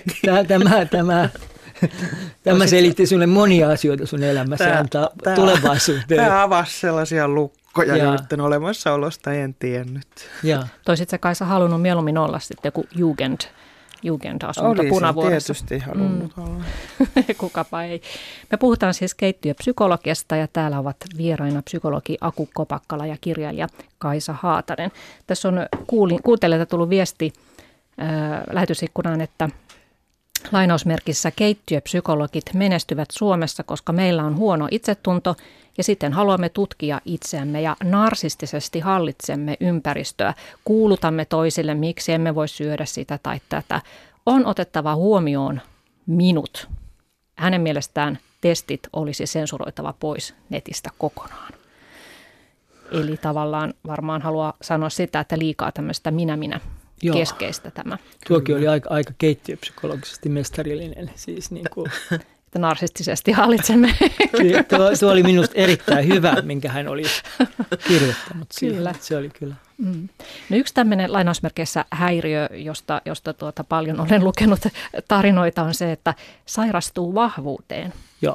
S3: Tämä selitti sinulle monia asioita sun elämässä antaa tulevaisuuteen.
S2: Tämä avasi sellaisia lukkoja, joiden olemassaolosta en tiennyt.
S1: Toisit sä Kaisa halunnut mieluummin olla sitten joku Jugend-asunto punavuorossa.
S2: Tietysti halunnut olla.
S1: Kukapa ei. Me puhutaan siis keittiöpsykologiasta ja täällä ovat vieraina psykologi Aku Kopakkala ja kirjailija Kaisa Haatanen. Tässä on kuuntelijalta tullut viesti lähetysikkunaan, että lainausmerkissä keittiöpsykologit menestyvät Suomessa, koska meillä on huono itsetunto ja sitten haluamme tutkia itseämme ja narsistisesti hallitsemme ympäristöä. Kuulutamme toisille, miksi emme voi syödä sitä tai tätä. On otettava huomioon minut. Hänen mielestään testit olisi sensuroitava pois netistä kokonaan. Eli tavallaan varmaan haluaa sanoa sitä, että liikaa tämmöistä minä keskeistä tämä.
S3: Tuokin oli aika keittiöpsykologisesti mestarillinen. Siis niin kuin.
S1: Että narsistisesti hallitsemme.
S3: Tuo oli minusta erittäin hyvä, minkä hän oli kirjoittanut siihen.
S1: Kyllä.
S3: Se oli kyllä.
S1: No yksi tämmöinen lainausmerkeissä häiriö, josta paljon olen lukenut tarinoita, on se, että sairastuu vahvuuteen.
S3: Joo.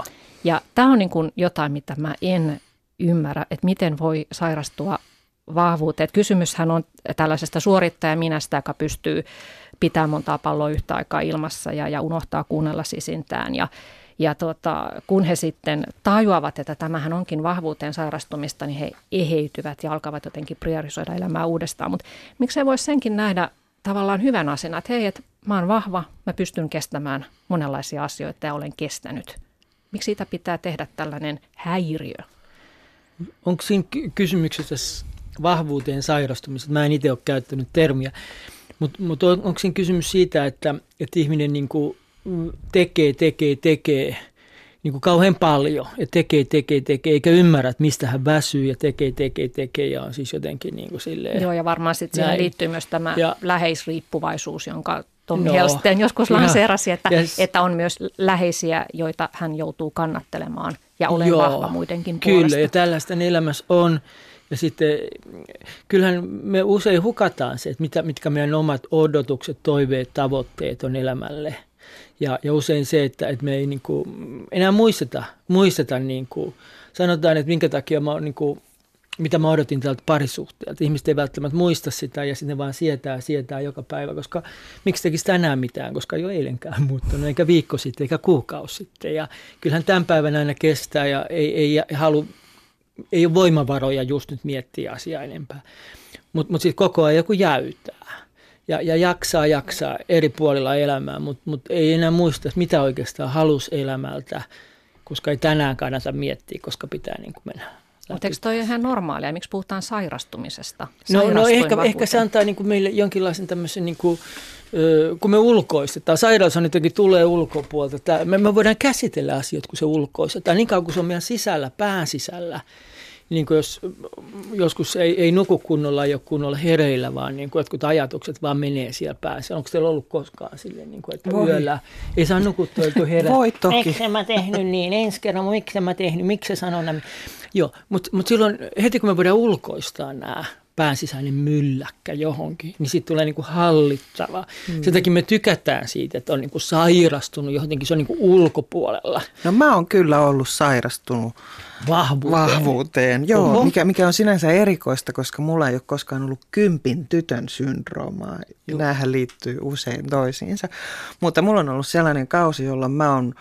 S1: Ja tämä on niin kuin jotain, mitä mä en ymmärrä, että miten voi sairastua vahvuuteen. Et kysymyshän on tällaisesta suorittajaminästä, joka pystyy pitämään montaa palloa yhtä aikaa ilmassa ja unohtaa kuunnella sisintään. Ja kun he sitten tajuavat, että tämähän onkin vahvuuteen sairastumista, niin he eheytyvät ja alkavat jotenkin priorisoida elämää uudestaan. Mutta miksei voisi senkin nähdä tavallaan hyvän asiana, että hei, että mä oon vahva, mä pystyn kestämään monenlaisia asioita ja olen kestänyt. Miksi siitä pitää tehdä tällainen häiriö?
S3: Onko siinä kysymyksessä vahvuuteen sairastumisesta? Mä en itse ole käyttänyt termiä, mutta onko siinä kysymys siitä, että ihminen niin kuin tekee niin kuin kauhean paljon ja tekee, eikä ymmärrä, että mistä hän väsyy ja tekee ja on siis jotenkin niin kuin silleen.
S1: Joo, ja varmaan sitten siihen liittyy myös tämä läheisriippuvaisuus, jonka Tommi Helsteen joskus lanseerasi, että on myös läheisiä, joita hän joutuu kannattelemaan ja olen vahva muidenkin puolesta.
S3: Kyllä, ja tällaista elämässä on. Ja sitten kyllähän me usein hukataan se, että mitkä meidän omat odotukset, toiveet, tavoitteet on elämälle. Ja usein se, että me ei niin kuin enää muisteta niin kuin, sanotaan, että minkä takia mä oon, niin kuin, mitä mä odotin tältä parisuhteelta. Ihmiset ei välttämättä muista sitä ja sitten vaan sietää joka päivä, koska miksi tekisi tänään mitään, koska ei ole eilenkään muuttunut, eikä viikko sitten, eikä kuukausi sitten. Ja kyllähän tämän päivän aina kestää ja ei ole voimavaroja just nyt miettiä asiaa enempää. Mutta sitten koko ajan joku jäytää. Ja jaksaa eri puolilla elämää, mutta ei enää muista, mitä oikeastaan halusi elämältä, koska ei tänään kannata miettiä, koska pitää niin kuin mennä.
S1: Mutta eikö toi ihan normaalia? Miksi puhutaan sairastumisesta?
S3: No ehkä se antaa niin kuin meille jonkinlaisen tämmöisen, niin kuin, kun me ulkoistetaan. Sairaushan jotenkin tulee ulkopuolelta. Me voidaan käsitellä asioita, kun se ulkoistetaan. Niin kauan kuin se on meidän sisällä, pään sisällä. Niin kuin jos joskus ei nuku kunnolla, ei ole kunnolla hereillä, vaan niin kuin jotkut ajatukset vaan menee siellä päässä. Onko teillä ollut koskaan silleen, niin kuin, että yöllä ei saa nukuttua, että herää?
S2: Voi toki.
S3: Miksi mä tehnyt niin? Ensi kerran, miksi mä tehnyt? Miksi se sanoo näin? Joo, mutta silloin heti kun me voidaan ulkoistaa nämä pään sisäinen mylläkkä johonkin, niin siitä tulee niin kuin hallittava. Sen takia me tykätään siitä, että on niin kuin sairastunut johonkin, se on niin kuin ulkopuolella.
S2: No mä oon kyllä ollut sairastunut vahvuuteen. Joo, mikä on sinänsä erikoista, koska mulla ei ole koskaan ollut 10 tytön syndroomaa. Nämähän liittyy usein toisiinsa. Mutta mulla on ollut sellainen kausi, jolloin mä oon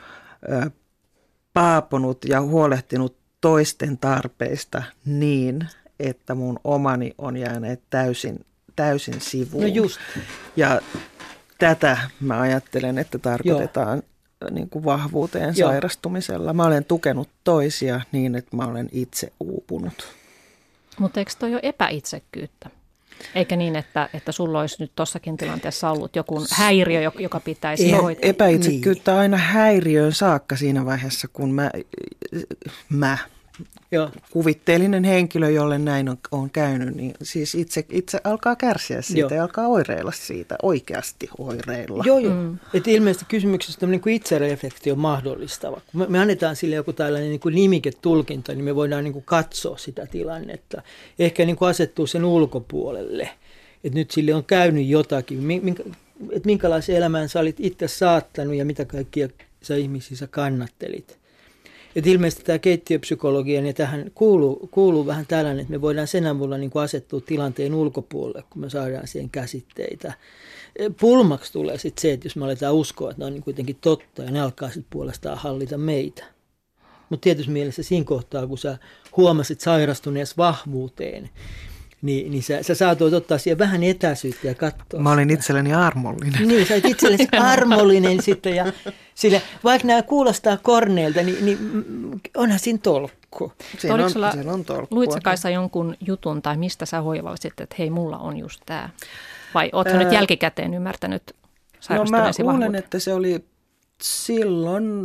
S2: paaponut ja huolehtinut toisten tarpeista niin, että mun omani on jääneet täysin sivuun.
S3: No just.
S2: Ja tätä mä ajattelen, että tarkoitetaan niin kuin vahvuuteen sairastumisella. Mä olen tukenut toisia niin, että mä olen itse uupunut.
S1: Mutta eikö toi ole epäitsekkyyttä? Eikä niin, että sulla olisi nyt tuossakin tilanteessa ollut joku häiriö, joka pitäisi hoitaa?
S2: Epäitsekkyyttä aina häiriöön saakka siinä vaiheessa, kun mä kuvitteellinen henkilö, jolle näin on käynyt, niin siis itse alkaa kärsiä siitä ja alkaa oireilla siitä, oikeasti oireilla.
S3: Joo. Että ilmeisesti kysymyksessä tämmöinen kuin itsereflektio on mahdollistava. Kun me annetaan sille joku tällainen niin kuin nimiketulkinta, niin me voidaan niin kuin katsoa sitä tilannetta. Ehkä niin kuin asettua sen ulkopuolelle, että nyt sille on käynyt jotakin, että minkälaisen elämän sä olit itse saattanut ja mitä kaikkia sä ihmisissä kannattelit. Että ilmeisesti tämä keittiöpsykologia, niin tähän kuuluu vähän tällainen, että me voidaan sen avulla niin kuin asettua tilanteen ulkopuolelle, kun me saadaan siihen käsitteitä. Pulmaksi tulee sitten se, että jos me aletaan uskoa, että ne on niin kuitenkin totta ja ne alkaa sitten puolestaan hallita meitä. Mutta tietysti mielessä siinä kohtaa, kun sä huomasit sairastuneessa vahvuuteen, niin sä saatoit ottaa siihen vähän etäisyyttä ja katsoa.
S2: Mä olin itselleni armollinen.
S3: Niin, sä olit itsellesi armollinen sitten ja sille, vaikka nämä kuulostaa korneilta, niin onhan siinä tolkku.
S2: Siinä on tolkkua.
S1: Luit sä Kaisa jonkun jutun tai mistä sä hoivasit, että hei, mulla on just tämä? Vai ootko nyt jälkikäteen ymmärtänyt sairastuneesi
S2: mä luulen, että se oli silloin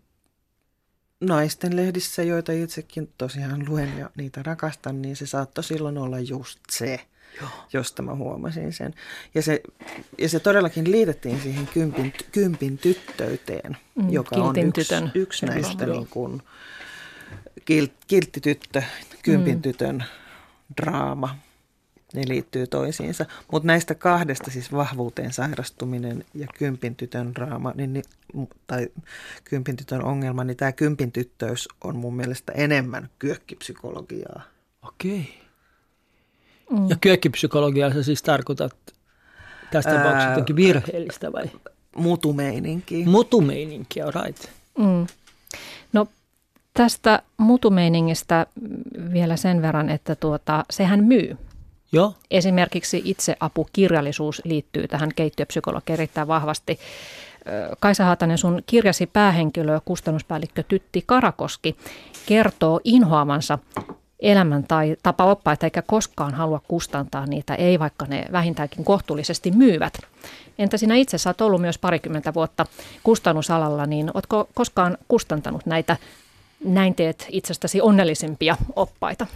S2: naisten lehdissä, joita itsekin tosiaan luen ja niitä rakastan, niin se saattoi silloin olla just se, josta mä huomasin sen. Ja se todellakin liitettiin siihen kympin tyttöyteen, joka on yksi näistä niin kuin kiltti tyttö, kympin tytön draama. Ne liittyy toisiinsa. Mutta näistä kahdesta, siis vahvuuteen sairastuminen ja kympin tytön draama, tai kympin tytön ongelma, niin tämä kympin tyttöys on mun mielestä enemmän kyökkipsykologiaa.
S3: Okei. Ja kyökkipsykologiaa sä siis tarkoitat tästä tapauksessa jotenkin virheellistä vai?
S2: Mutumeininki.
S3: Mutumeininkiä, right.
S1: No tästä mutumeiningistä vielä sen verran, että sehän myy.
S3: Joo.
S1: Esimerkiksi itseapukirjallisuus liittyy tähän keittiöpsykologiaan erittäin vahvasti. Kaisa Haatanen, sun kirjasi päähenkilö, kustannuspäällikkö Tytti Karakoski, kertoo inhoavansa elämän tai tapaoppaita eikä koskaan halua kustantaa niitä, ei vaikka ne vähintäänkin kohtuullisesti myyvät. Entä sinä itse, sä oot ollut myös 20 vuotta kustannusalalla, niin ootko koskaan kustantanut näitä näin teet itsestäsi onnellisimpia oppaita?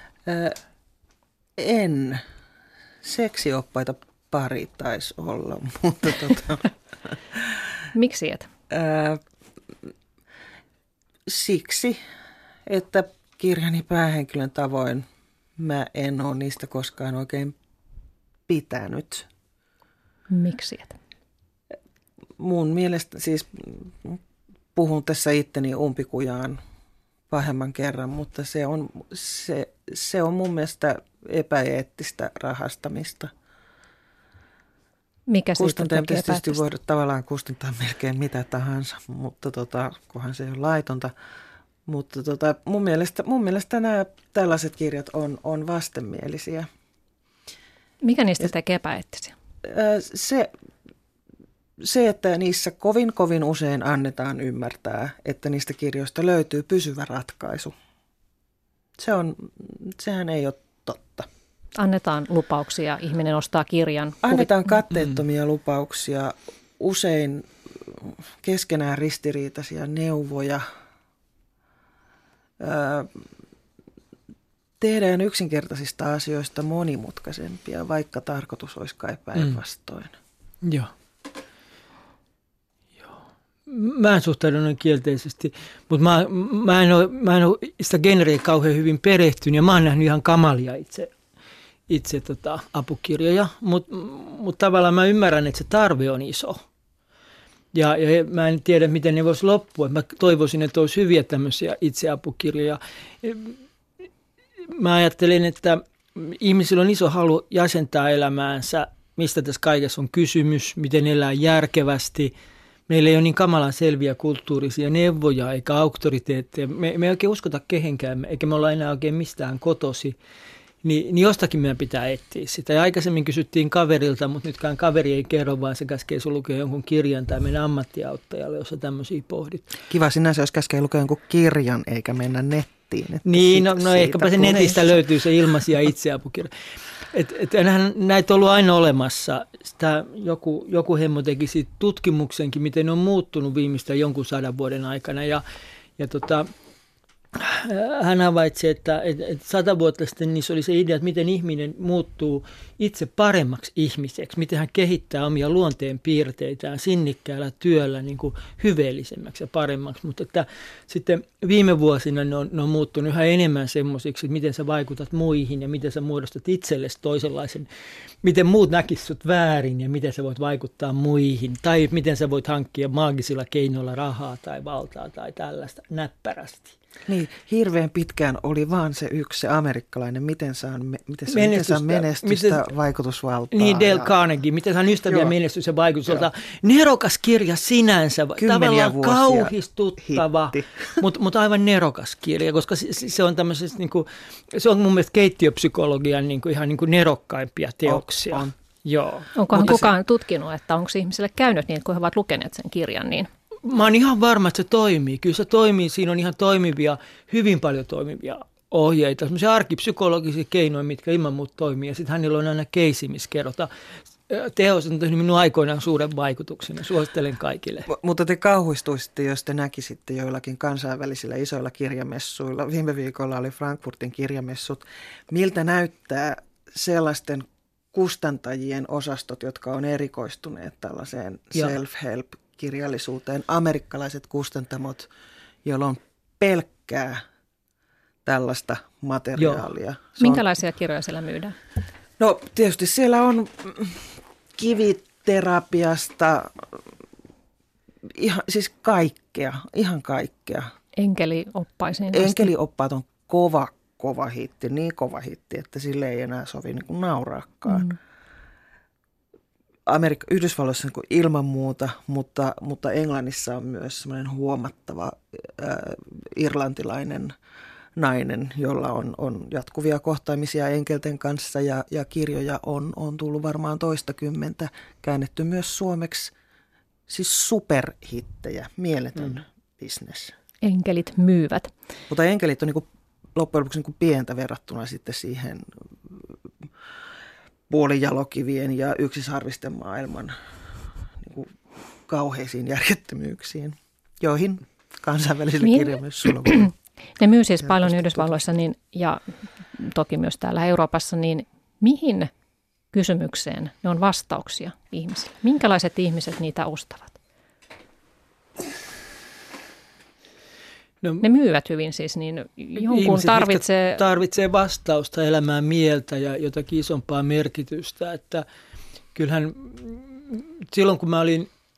S2: En. Seksioppaita pari taisi olla, mutta
S1: Miksi et?
S2: Siksi, että kirjani päähenkilön tavoin mä en ole niistä koskaan oikein pitänyt.
S1: Miksi et?
S2: Mun mielestä, siis puhun tässä itteni umpikujaan pahemman kerran, mutta se on mun mielestä epäeettistä rahastamista.
S1: Mikä siitä
S2: kustantajan
S1: tekee
S2: tietysti voida tavallaan kustantaa melkein mitä tahansa, mutta kunhan se ei ole laitonta. Mutta mun mielestä nämä tällaiset kirjat on vastenmielisiä.
S1: Mikä niistä tekee epäeettisiä?
S2: Se, että niissä kovin usein annetaan ymmärtää, että niistä kirjoista löytyy pysyvä ratkaisu. Sehän ei ole totta.
S1: Annetaan lupauksia, ihminen ostaa kirjan.
S2: Annetaan katteettomia lupauksia, usein keskenään ristiriitaisia neuvoja. Tehdään yksinkertaisista asioista monimutkaisempia, vaikka tarkoitus olisi kai päinvastoin.
S3: Joo. Mä en suhtaudu noin kielteisesti, mutta mä en ole sitä genreä kauhean hyvin perehtynyt ja mä oon nähnyt ihan kamalia itse apukirjoja, mutta tavallaan mä ymmärrän, että se tarve on iso. Ja mä en tiedä, miten ne voisi loppua. Mä toivoisin, että olisi hyviä tämmöisiä itseapukirjoja. Mä ajattelen, että ihmisillä on iso halu jäsentää elämäänsä, mistä tässä kaikessa on kysymys, miten elää järkevästi. Meillä ei ole niin kamalan selviä kulttuurisia neuvoja eikä auktoriteetteja. Me ei oikein uskota kehenkään, eikä me olla enää oikein mistään kotosi. Niin jostakin meidän pitää etsiä sitä. Ja aikaisemmin kysyttiin kaverilta, mutta nytkään kaveri ei kerro, vaan se käskee sun lukea jonkun kirjan tai mennä ammattiauttajalle, jossa tämmöisiä pohdit.
S2: Kiva sinänsä, jos käskee lukea jonkun kirjan eikä mennä nettiin.
S3: Niin, no ehkäpä se netistä löytyy se ilmaisia itseapukirja. Näitä on ollut aina olemassa. Sitä joku hemmo teki siitä tutkimuksenkin, miten ne on muuttunut viimeisten jonkun 100 vuoden aikana. Hän havaitsi, että 100 vuotta sitten niissä oli se idea, että miten ihminen muuttuu itse paremmaksi ihmiseksi, miten hän kehittää omia luonteen piirteitään sinnikkäällä työllä niin kuin hyveellisemmäksi ja paremmaksi. Mutta että sitten viime vuosina ne on muuttunut yhä enemmän semmoisiksi, että miten sä vaikutat muihin ja miten sä muodostat itsellesi toisenlaisen, miten muut näkisivät sut väärin ja miten sä voit vaikuttaa muihin tai miten sä voit hankkia maagisilla keinoilla rahaa tai valtaa tai tällaista näppärästi.
S2: Niin, hirveän pitkään oli vaan se yksi, se amerikkalainen, miten saa menestystä, vaikutusvaltaa.
S3: Niin, Dale Carnegie, miten saa ystäviä menestys ja vaikutusvaltaa. Nerokas kirja sinänsä, tavallaan kauhistuttava, mutta aivan nerokas kirja, koska se on tämmöisessä, niin kuin, se on mun mielestä keittiöpsykologian niin kuin, ihan niin kuin nerokkaimpia teoksia.
S2: On.
S3: Joo.
S1: Onkohan kukaan tutkinut, että onko ihmisille käynyt niin, kun he ovat lukeneet sen kirjan niin?
S3: Mä oon ihan varma, että se toimii. Kyllä se toimii. Siinä on ihan toimivia, hyvin paljon toimivia ohjeita. Sellaisia arkipsykologisia keinoja, mitkä ilman muuta toimii. Ja sitten hänellä on aina keisi, missä kerrotaan. Teos on tehnyt minun aikoinaan suuren vaikutuksen ja suosittelen kaikille.
S2: Mutta te kauhistuisitte, jos te näkisitte joillakin kansainvälisillä isoilla kirjamessuilla. Viime viikolla oli Frankfurtin kirjamessut. Miltä näyttää sellaisten kustantajien osastot, jotka on erikoistuneet tällaiseen self-help-kirjallisuuteen, amerikkalaiset kustantamot, joilla on pelkkää tällaista materiaalia.
S1: Minkälaisia kirjoja siellä myydään?
S2: No tietysti siellä on kiviterapiasta siis ihan kaikkea.
S1: Enkelioppaisiin.
S2: Enkelioppaat on kova hitti, niin kova hitti, että sille ei enää sovi niin kuin nauraakaan. Yhdysvalloissa niin kuin ilman muuta, mutta Englannissa on myös semmoinen huomattava irlantilainen nainen, jolla on jatkuvia kohtaamisia enkelten kanssa ja kirjoja on tullut varmaan 20, käännetty myös suomeksi. Siis superhittejä, mieletön bisnes.
S1: Enkelit myyvät.
S2: Mutta enkelit on niin kuin loppujen lopuksi niin kuin pientä verrattuna sitten siihen puolijalokivien ja yksisarvisten maailman niin kuin kauheisiin järjettömyyksiin, joihin kansainvälisillä kirjamessuilla on.
S1: Ne myy siis paljon Yhdysvalloissa ja toki myös täällä Euroopassa, niin mihin kysymykseen ne on vastauksia ihmisille? Minkälaiset ihmiset niitä ostavat? No, ne myyvät hyvin siis, niin jonkun
S3: tarvitsee vastausta elämään mieltä ja jotakin isompaa merkitystä. Että kyllähän silloin kun mä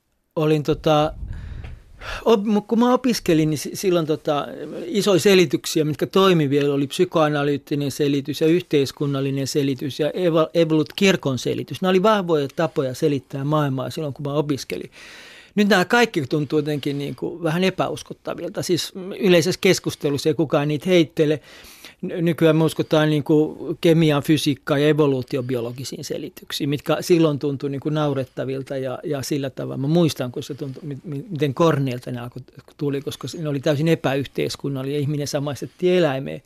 S3: kun mä opiskelin, niin silloin isoja selityksiä, mitkä toimi vielä, oli psykoanalyyttinen selitys ja yhteiskunnallinen selitys ja Evolut-kirkon selitys. Nämä oli vahvoja tapoja selittää maailmaa silloin, kun mä opiskelin. Nyt nämä kaikki tuntuu jotenkin niin kuin vähän epäuskottavilta. Siis yleisessä keskustelussa ei kukaan niitä heittele. Nykyään me uskotaan niin kuin kemiaan, fysiikkaan ja evoluutiobiologisiin selityksiin, mitkä silloin tuntui niin kuin naurettavilta ja sillä tavalla. Mä muistan, kun se tuntui, miten korneilta ne tuli, koska ne oli täysin epäyhteiskunnallisia ja ihminen samaistettiin eläimeen.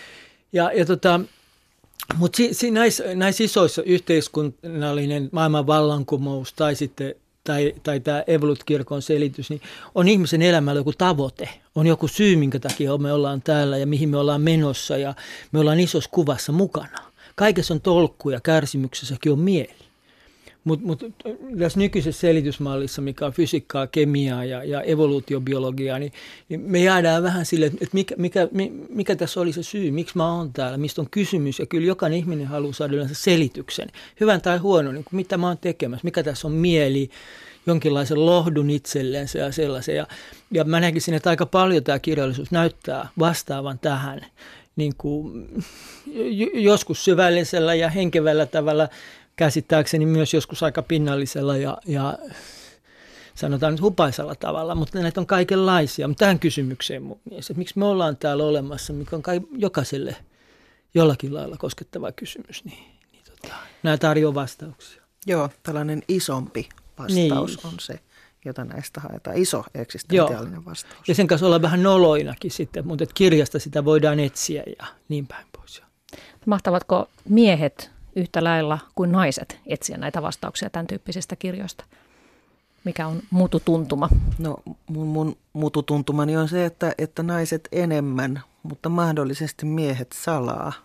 S3: Mutta näissä isoissa yhteiskunnallinen maailman vallankumous tai sitten tai tämä Evolut-kirkon selitys, niin on ihmisen elämällä joku tavoite. On joku syy, minkä takia me ollaan täällä ja mihin me ollaan menossa ja me ollaan isossa kuvassa mukana. Kaikessa on tolkku ja kärsimyksessäkin on mieli. Mutta tässä nykyisessä selitysmallissa, mikä on fysiikkaa, kemiaa ja evoluutiobiologiaa, niin me jäädään vähän sille, että mikä tässä oli se syy, miksi mä oon täällä, mistä on kysymys. Ja kyllä jokainen ihminen haluaa saada yleensä selityksen, hyvän tai huonon, niin mitä mä oon tekemässä, mikä tässä on mieli, jonkinlaisen lohdun itsellensä ja sellaisen. Ja mä näkisin, että aika paljon tämä kirjallisuus näyttää vastaavan tähän niin kuin joskus syvällisellä ja henkevällä tavalla, käsittääkseni myös joskus aika pinnallisella ja sanotaan nyt hupaisella tavalla, mutta näitä on kaikenlaisia. Mutta tähän kysymykseen mun mielestä, että miksi me ollaan täällä olemassa, mikä on jokaiselle jollakin lailla koskettava kysymys, niin nämä tarjoaa vastauksia.
S2: Joo, tällainen isompi vastaus on se, jota näistä haetaan. Iso eksistentiaalinen vastaus.
S3: Ja sen kanssa ollaan vähän noloinakin sitten, mutta kirjasta sitä voidaan etsiä ja niin päin pois.
S1: Mahtavatko miehet yhtä lailla kuin naiset etsiä näitä vastauksia tämän tyyppisistä kirjoista? Mikä on mututuntuma?
S2: No mun mututuntumani on se, että naiset enemmän, mutta mahdollisesti miehet salaa.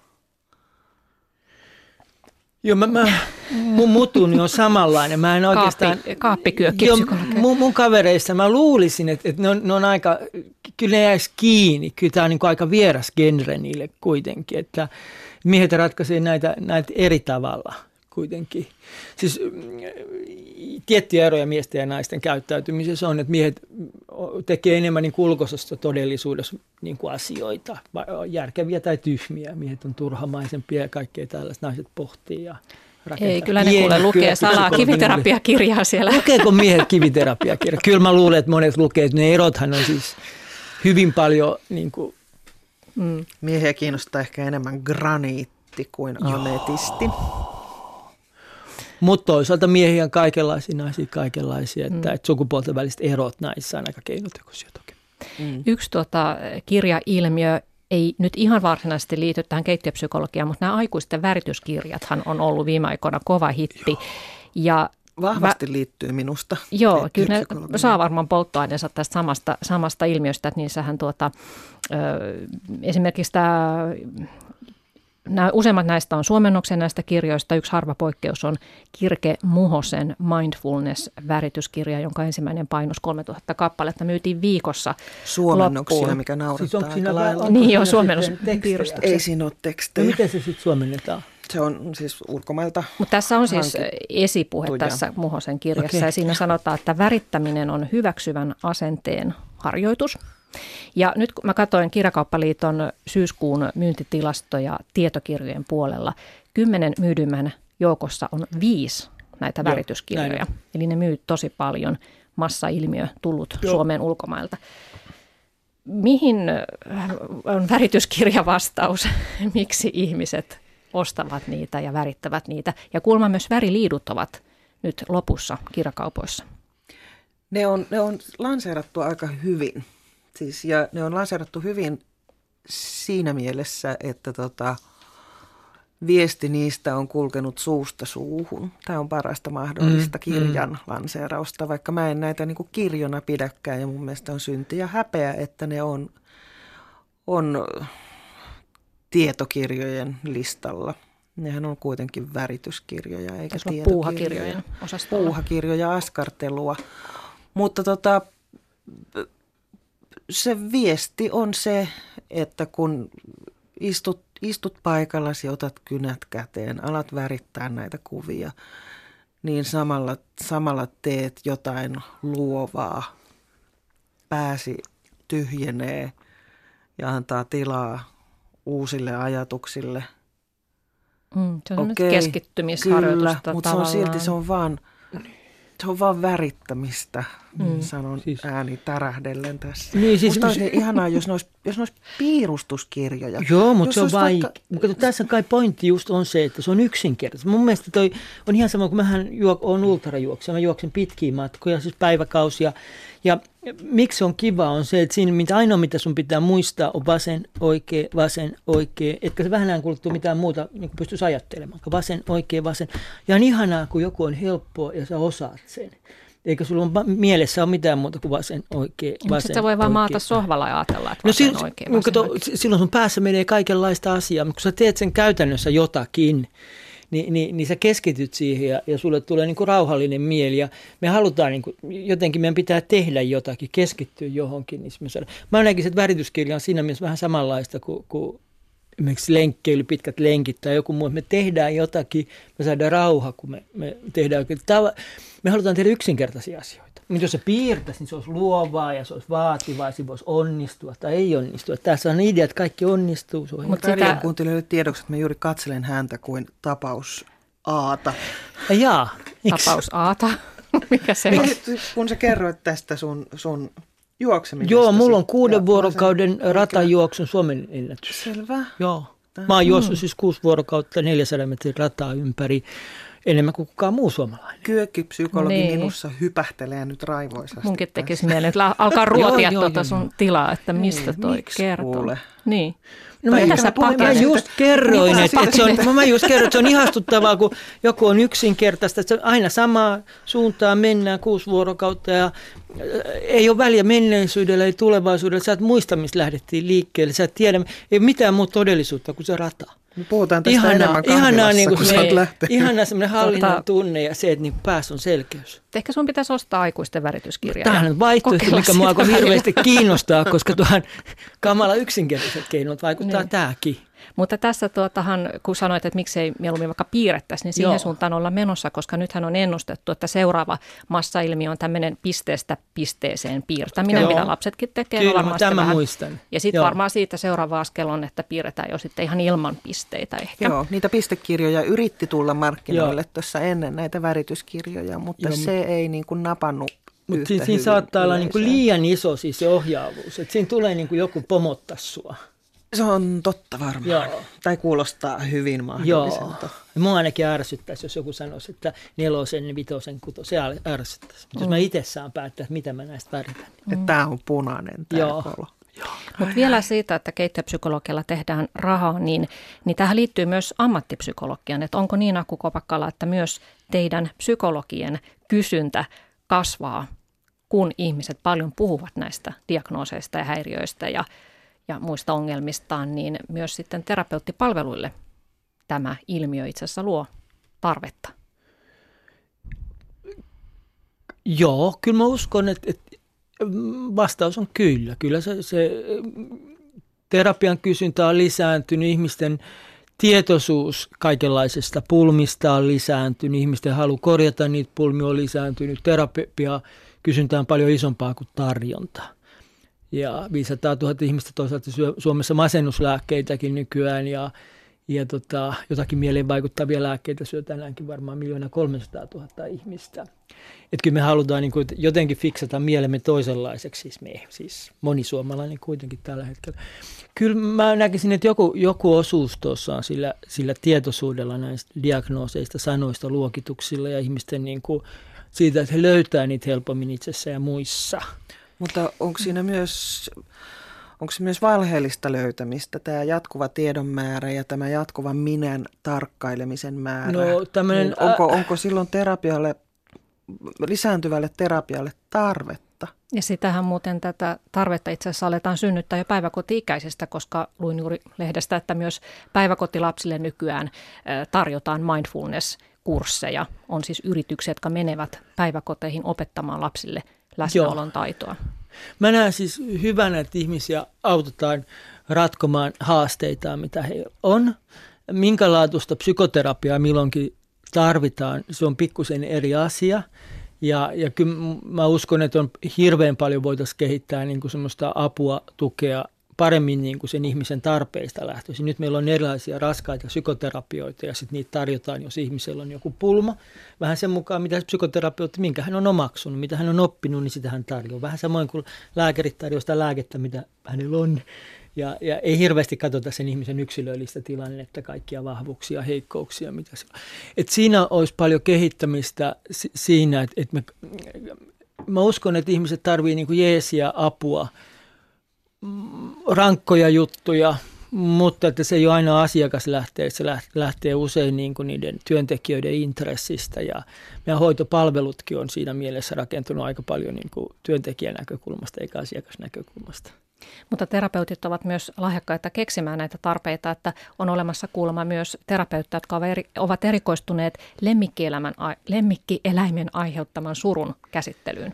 S3: Joo, mun mutuni on samanlainen. Mä en oikeastaan...
S1: Kaappikyökkipsykologia.
S3: Mun kavereissa mä luulisin, että ne on aika... Kyllä ne jäisi kiinni. Kyllä tämä on niin kuin aika vieras genre niille kuitenkin, että miehet ratkaisee näitä eri tavalla kuitenkin. Siis tiettyjä eroja miesten ja naisten käyttäytymisessä on, että miehet tekee enemmän niin ulkoisessa todellisuudessa niin kuin asioita, järkeviä tai tyhmiä. Miehet on turhamaisempia ja kaikkea tällaista. Naiset pohtii ja rakentaa.
S1: Ei, kyllä ne kuule lukee salaa kiviterapiakirjaa siellä.
S3: Lukeeko miehet kiviterapiakirjaa? Kyllä mä luulen, että monet lukee, että ne erothan on siis hyvin paljon niin kuin
S2: miehiä kiinnostaa ehkä enemmän graniitti kuin ametisti.
S3: Mutta toisaalta miehiä on kaikenlaisia, naisia kaikenlaisia, että sukupuolten väliset erot näissä on aika keinotekoisia toki.
S1: Yksi kirjailmiö ei nyt ihan varsinaisesti liity tähän keittiöpsykologiaan, mutta nämä aikuisten värityskirjathan on ollut viime aikoina kova hitti. Ja
S2: vahvasti liittyy minusta.
S1: Joo, kyllä ne saa varmaan polttoaineensa tästä samasta ilmiöstä, että niissähän esimerkiksi useimmat näistä on suomennoksia näistä kirjoista. Yksi harva poikkeus on Kirke Muhosen Mindfulness-värityskirja, jonka ensimmäinen painos 3000 kappaletta myytiin viikossa
S2: suomennoksia,
S1: loppuun.
S2: Mikä naurattaa aika lailla.
S1: Niin joo, suomennospiirusta.
S2: Ei siinä ole tekstejä.
S3: Miten se sitten suomennetaan?
S2: Se on siis ulkomailta.
S1: Mutta tässä on siis esipuhe tässä Muhosen kirjassa ja siinä sanotaan, että värittäminen on hyväksyvän asenteen harjoitus. Ja nyt kun mä katsoin Kirjakauppaliiton syyskuun myyntitilastoja tietokirjojen puolella, 10 myydymän joukossa on 5 näitä värityskirjoja. Eli ne myy tosi paljon, massailmiö tullut Suomeen ulkomailta. Mihin on värityskirjavastaus? Miksi ihmiset ostavat niitä ja värittävät niitä? Ja kuulemma myös väriliidut ovat nyt lopussa kirjakaupoissa.
S2: Ne on lanseerattu aika hyvin. Siis, ja ne on lanseerattu hyvin siinä mielessä, että viesti niistä on kulkenut suusta suuhun. Tämä on parasta mahdollista kirjan lanseerausta, vaikka mä en näitä niin kuin kirjona pidäkään. Ja mun mielestä on synti ja häpeä, että ne on tietokirjojen listalla. Nehän on kuitenkin värityskirjoja, eikä tietokirjoja.
S1: Puuhakirjojen osastolla.
S2: Puuhakirjoja, askartelua. Mutta se viesti on se, että kun istut paikallasi, otat kynät käteen, alat värittää näitä kuvia, niin samalla teet jotain luovaa. Pääsi tyhjenee ja antaa tilaa uusille ajatuksille.
S1: Se on nyt keskittymisharjoitusta
S2: kyllä, mutta se on vaan värittämistä, sanon siis ääni tärähdellen tässä.
S3: Niin, siis,
S2: musta olisi ihanaa, jos ne olisi piirustuskirjoja.
S3: Joo, mutta se on vaikea. Mutta tässä kai pointti just on se, että se on yksinkertaisesti. Mun mielestä toi on ihan sama, kun mähän olen ultrajuoksija. Mä juoksen pitkiä matkoja, siis päiväkausia. Ja miksi on kiva on se, että siinä ainoa mitä sun pitää muistaa on vasen, oikea. Etkä se vähän kuluttua mitään muuta niin pystyisi ajattelemaan. Vasen, oikea, vasen. Ja on ihanaa, kun joku on helppoa ja sä osaat sen. Eikä sulla on mielessä ole mitään muuta kuin vasen, oikea, vasen,
S1: sitten sä voi vaan maata sohvalla ja ajatella, että vasen, oikea, vasen.
S3: Silloin sun päässä menee kaikenlaista asiaa, mutta kun sä teet sen käytännössä jotakin, niin sä keskityt siihen ja sulle tulee niin kuin rauhallinen mieli. Ja me halutaan, niin kuin, jotenkin meidän pitää tehdä jotakin, keskittyä johonkin. Niin mä näkisin, että värityskirja on siinä mielessä vähän samanlaista kuin esimerkiksi lenkkeily, pitkät lenkit tai joku muu. Me tehdään jotakin, me saadaan rauha, kun me tehdään oikein. Me halutaan tehdä yksinkertaisia asioita. Mutta jos se piirtäisi, niin se olisi luovaa ja se olisi vaativaa, se voisi onnistua tai ei onnistua. Tässä on idea, että kaikki onnistuu.
S2: Mutta radion kuuntelijoille tiedoksi, että mä juuri katselen häntä kuin tapaus Aata.
S1: Tapaus Aata? Mikä se on?
S2: Kun sä kerroit tästä sun juoksemisesta.
S3: Joo, mulla on 6 vuorokauden ratajuoksun Suomen ennätys.
S2: Selvä.
S3: Joo. Mä oon juossut siis 6 vuorokautta 400 metrin rataa ympäri. Enemmän kuin kukaan muu suomalainen.
S2: Kyökkipsykologi minussa hypähtelee nyt raivoisasti.
S1: Munkin tekisi mieleen, että alkaa ruotia sun tilaa, että mistä toi kertoo. Niin.
S3: No mä just kerroin, että se on ihastuttavaa, kun joku on yksinkertaista. Että aina samaa suuntaan mennään 6 vuorokautta ja ei ole väliä menneisyydellä ei tulevaisuudella. Sä et muista, mistä lähdettiin liikkeelle. Sä et tiedä, ei mitään muuta todellisuutta kuin se rata.
S2: Me puhutaan tästä enemmän kahvilassa, kun sä oot lähtenyt.
S3: Ihanaa semmoinen hallinnan tunne ja se, että niin päässä on selkeys.
S1: Ehkä sun pitäisi ostaa aikuisten värityskirjaa.
S3: Tämähän on vaihtoehto, mikä mua alkoi hirveästi kiinnostaa, koska tuohon kamala yksinkertaiset keinot vaikuttaa tämäkin.
S1: Mutta tässä kun sanoit, että miksei mieluummin vaikka piirrettäisi, niin siihen suuntaan olla menossa, koska nythän on ennustettu, että seuraava massailmiö on tämmöinen pisteestä pisteeseen piirtäminen, mitä lapsetkin tekee.
S3: Kyllä, tämä muistan.
S1: Ja sitten varmaan siitä seuraava askel on, että piirretään jo sitten ihan ilman pisteitä ehkä.
S2: Joo, niitä pistekirjoja yritti tulla markkinoille tuossa ennen näitä värityskirjoja, mutta se ei niin kuin napannut.
S3: Mutta siinä saattaa olla niin kuin liian iso siis se ohjaavuus, että siinä tulee niin kuin joku pomottaa sua.
S2: Se on totta varmaan. Joo. Tai kuulostaa hyvin mahdolliselta.
S3: Joo. Mua ainakin ärsyttäisi, jos joku sanoisi, että 4, 5, 6. Se ärsyttäisi. Mutta jos mä itse saan päättää, että mitä mä näistä väritän.
S2: Että tämä on punainen tämä kolo.
S1: Mutta vielä siitä, että keittiöpsykologialla tehdään rahaa, niin tähän liittyy myös ammattipsykologian. Että onko niin, Aku Kopakkala, että myös teidän psykologien kysyntä kasvaa, kun ihmiset paljon puhuvat näistä diagnooseista ja häiriöistä ja muista ongelmistaan, niin myös sitten terapeuttipalveluille tämä ilmiö itse asiassa luo tarvetta.
S3: Joo, kyllä mä uskon, että vastaus on kyllä. Kyllä se terapian kysyntä on lisääntynyt, ihmisten tietoisuus kaikenlaisesta pulmista on lisääntynyt, ihmisten halu korjata niitä pulmia on lisääntynyt, terapia kysyntä on paljon isompaa kuin tarjonta. Ja 500 000 ihmistä toisaalta Suomessa masennuslääkkeitäkin nykyään ja jotakin mieleen vaikuttavia lääkkeitä syö tänäänkin varmaan 1 300 000 ihmistä. Että kyllä me halutaan niin kuin jotenkin fiksata mielemme toisenlaiseksi, siis moni suomalainen kuitenkin tällä hetkellä. Kyllä mä näkisin, että joku osuus tuossa on sillä tietoisuudella näistä diagnooseista, sanoista, luokituksilla ja ihmisten niin kuin siitä, että he löytää niitä helpommin itsessä ja muissa.
S2: Mutta onko se myös valheellista löytämistä, tämä jatkuva tiedon määrä ja tämä jatkuva minän tarkkailemisen määrä?
S3: No,
S2: niin onko silloin lisääntyvälle terapialle tarvetta?
S1: Ja sitähän muuten tätä tarvetta itse asiassa aletaan synnyttää jo päiväkoti-ikäisistä, koska luin juuri lehdestä, että myös päiväkotilapsille nykyään tarjotaan mindfulness-kursseja. On siis yrityksiä, jotka menevät päiväkoteihin opettamaan lapsille läsnäolon taitoa.
S3: Mä näen siis hyvänä, että ihmisiä autetaan ratkomaan haasteitaan, mitä heillä on. Minkälaatuista psykoterapiaa milloinkin tarvitaan, se on pikkusen eri asia. Ja kyllä mä uskon, että on hirveän paljon voitaisiin kehittää niin kuin semmoista apua, tukea paremmin niin kuin sen ihmisen tarpeista lähtöisin. Nyt meillä on erilaisia raskaita psykoterapioita ja sitten niitä tarjotaan, jos ihmisellä on joku pulma. Vähän sen mukaan, mitä psykoterapeutti, minkä hän on omaksunut, mitä hän on oppinut, niin sitä hän tarjoaa. Vähän samoin kuin lääkärit tarjoaa sitä lääkettä, mitä hänellä on. Ja ei hirveästi katsota sen ihmisen yksilöllistä tilannetta, kaikkia vahvuuksia, heikkouksia, mitä se on. Et siinä olisi paljon kehittämistä siinä, että mä uskon, että ihmiset tarvitsevat niinku jeesiä, apua, rankkoja juttuja, mutta että se ei ole aina asiakaslähteet, se lähtee usein niin kuin niiden työntekijöiden intressistä ja meidän hoitopalvelutkin on siinä mielessä rakentunut aika paljon niin kuin työntekijän näkökulmasta eikä asiakasnäkökulmasta.
S1: Mutta terapeutit ovat myös lahjakkaita keksimään näitä tarpeita, että on olemassa kuulemma myös terapeutteja, jotka ovat erikoistuneet lemmikkieläimen aiheuttaman surun käsittelyyn.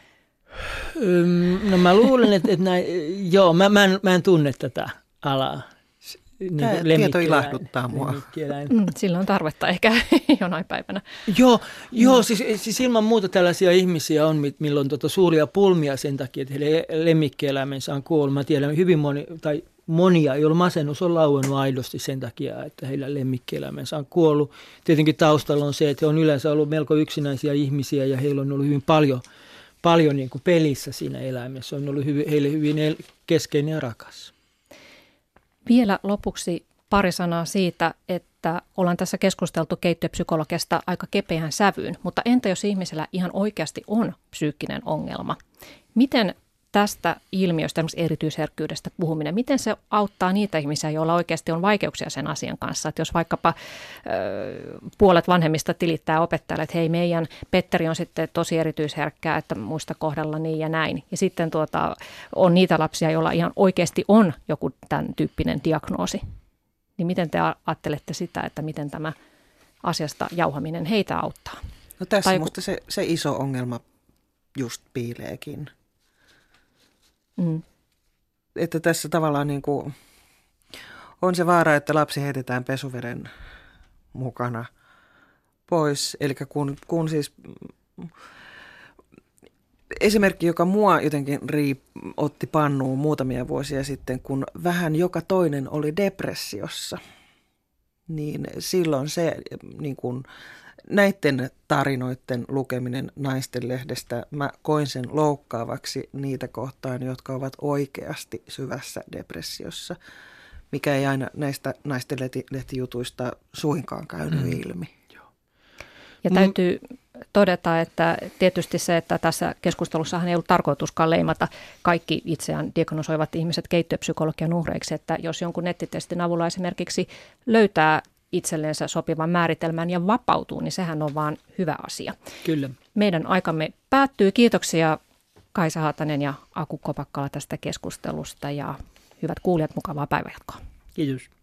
S3: No mä luulen, että näin, joo, mä en tunne tätä alaa.
S2: Tämä tieto ilahduttaa mua.
S1: Sillä on tarvetta ehkä jonain päivänä.
S3: Joo, siis ilman muuta tällaisia ihmisiä on, milloin suuria pulmia sen takia, että heidän lemmikkieläimensä on kuollut. Mä tiedän hyvin monia, joilla masennus on lauennut aidosti sen takia, että heillä lemmikkieläimensä on kuollut. Tietenkin taustalla on se, että he on yleensä ollut melko yksinäisiä ihmisiä ja heillä on ollut hyvin paljon niin kuin pelissä siinä eläimessä. On ollut heille hyvin keskeinen ja rakas.
S1: Vielä lopuksi pari sanaa siitä, että ollaan tässä keskusteltu keittiöpsykologiasta aika kepeään sävyyn, mutta entä jos ihmisellä ihan oikeasti on psyykkinen ongelma? Miten tästä ilmiöstä, esimerkiksi erityisherkkyydestä puhuminen, miten se auttaa niitä ihmisiä, joilla oikeasti on vaikeuksia sen asian kanssa? Että jos vaikkapa puolet vanhemmista tilittää opettajalle, että hei, meidän Petteri on sitten tosi erityisherkkää, että muista kohdalla niin ja näin. Ja sitten on niitä lapsia, joilla ihan oikeasti on joku tämän tyyppinen diagnoosi. Niin miten te ajattelette sitä, että miten tämä asiasta jauhaminen heitä auttaa?
S2: No tässä minusta se iso ongelma just piileekin. Että tässä tavallaan niin kuin on se vaara, että lapsi heitetään pesuveden mukana pois. Eli kun siis esimerkki, joka mua jotenkin otti pannuun muutamia vuosia sitten, kun vähän joka toinen oli depressiossa, niin silloin se niin kuin näiden tarinoiden lukeminen Naistenlehdestä, mä koin sen loukkaavaksi niitä kohtaan, jotka ovat oikeasti syvässä depressiossa, mikä ei aina näistä Naistenlehtijutuista suinkaan käynyt ilmi.
S1: Ja täytyy todeta, että tietysti se, että tässä keskustelussahan ei ollut tarkoituskaan leimata kaikki itseään diagnosoivat ihmiset keittiöpsykologian uhreiksi, että jos jonkun nettitestin avulla esimerkiksi löytää itsellensä sopivan määritelmän ja vapautuu, niin sehän on vaan hyvä asia.
S3: Kyllä.
S1: Meidän aikamme päättyy. Kiitoksia Kaisa Haatanen ja Aku Kopakkala tästä keskustelusta ja hyvät kuulijat, mukavaa päivänjatkoa.
S3: Kiitos.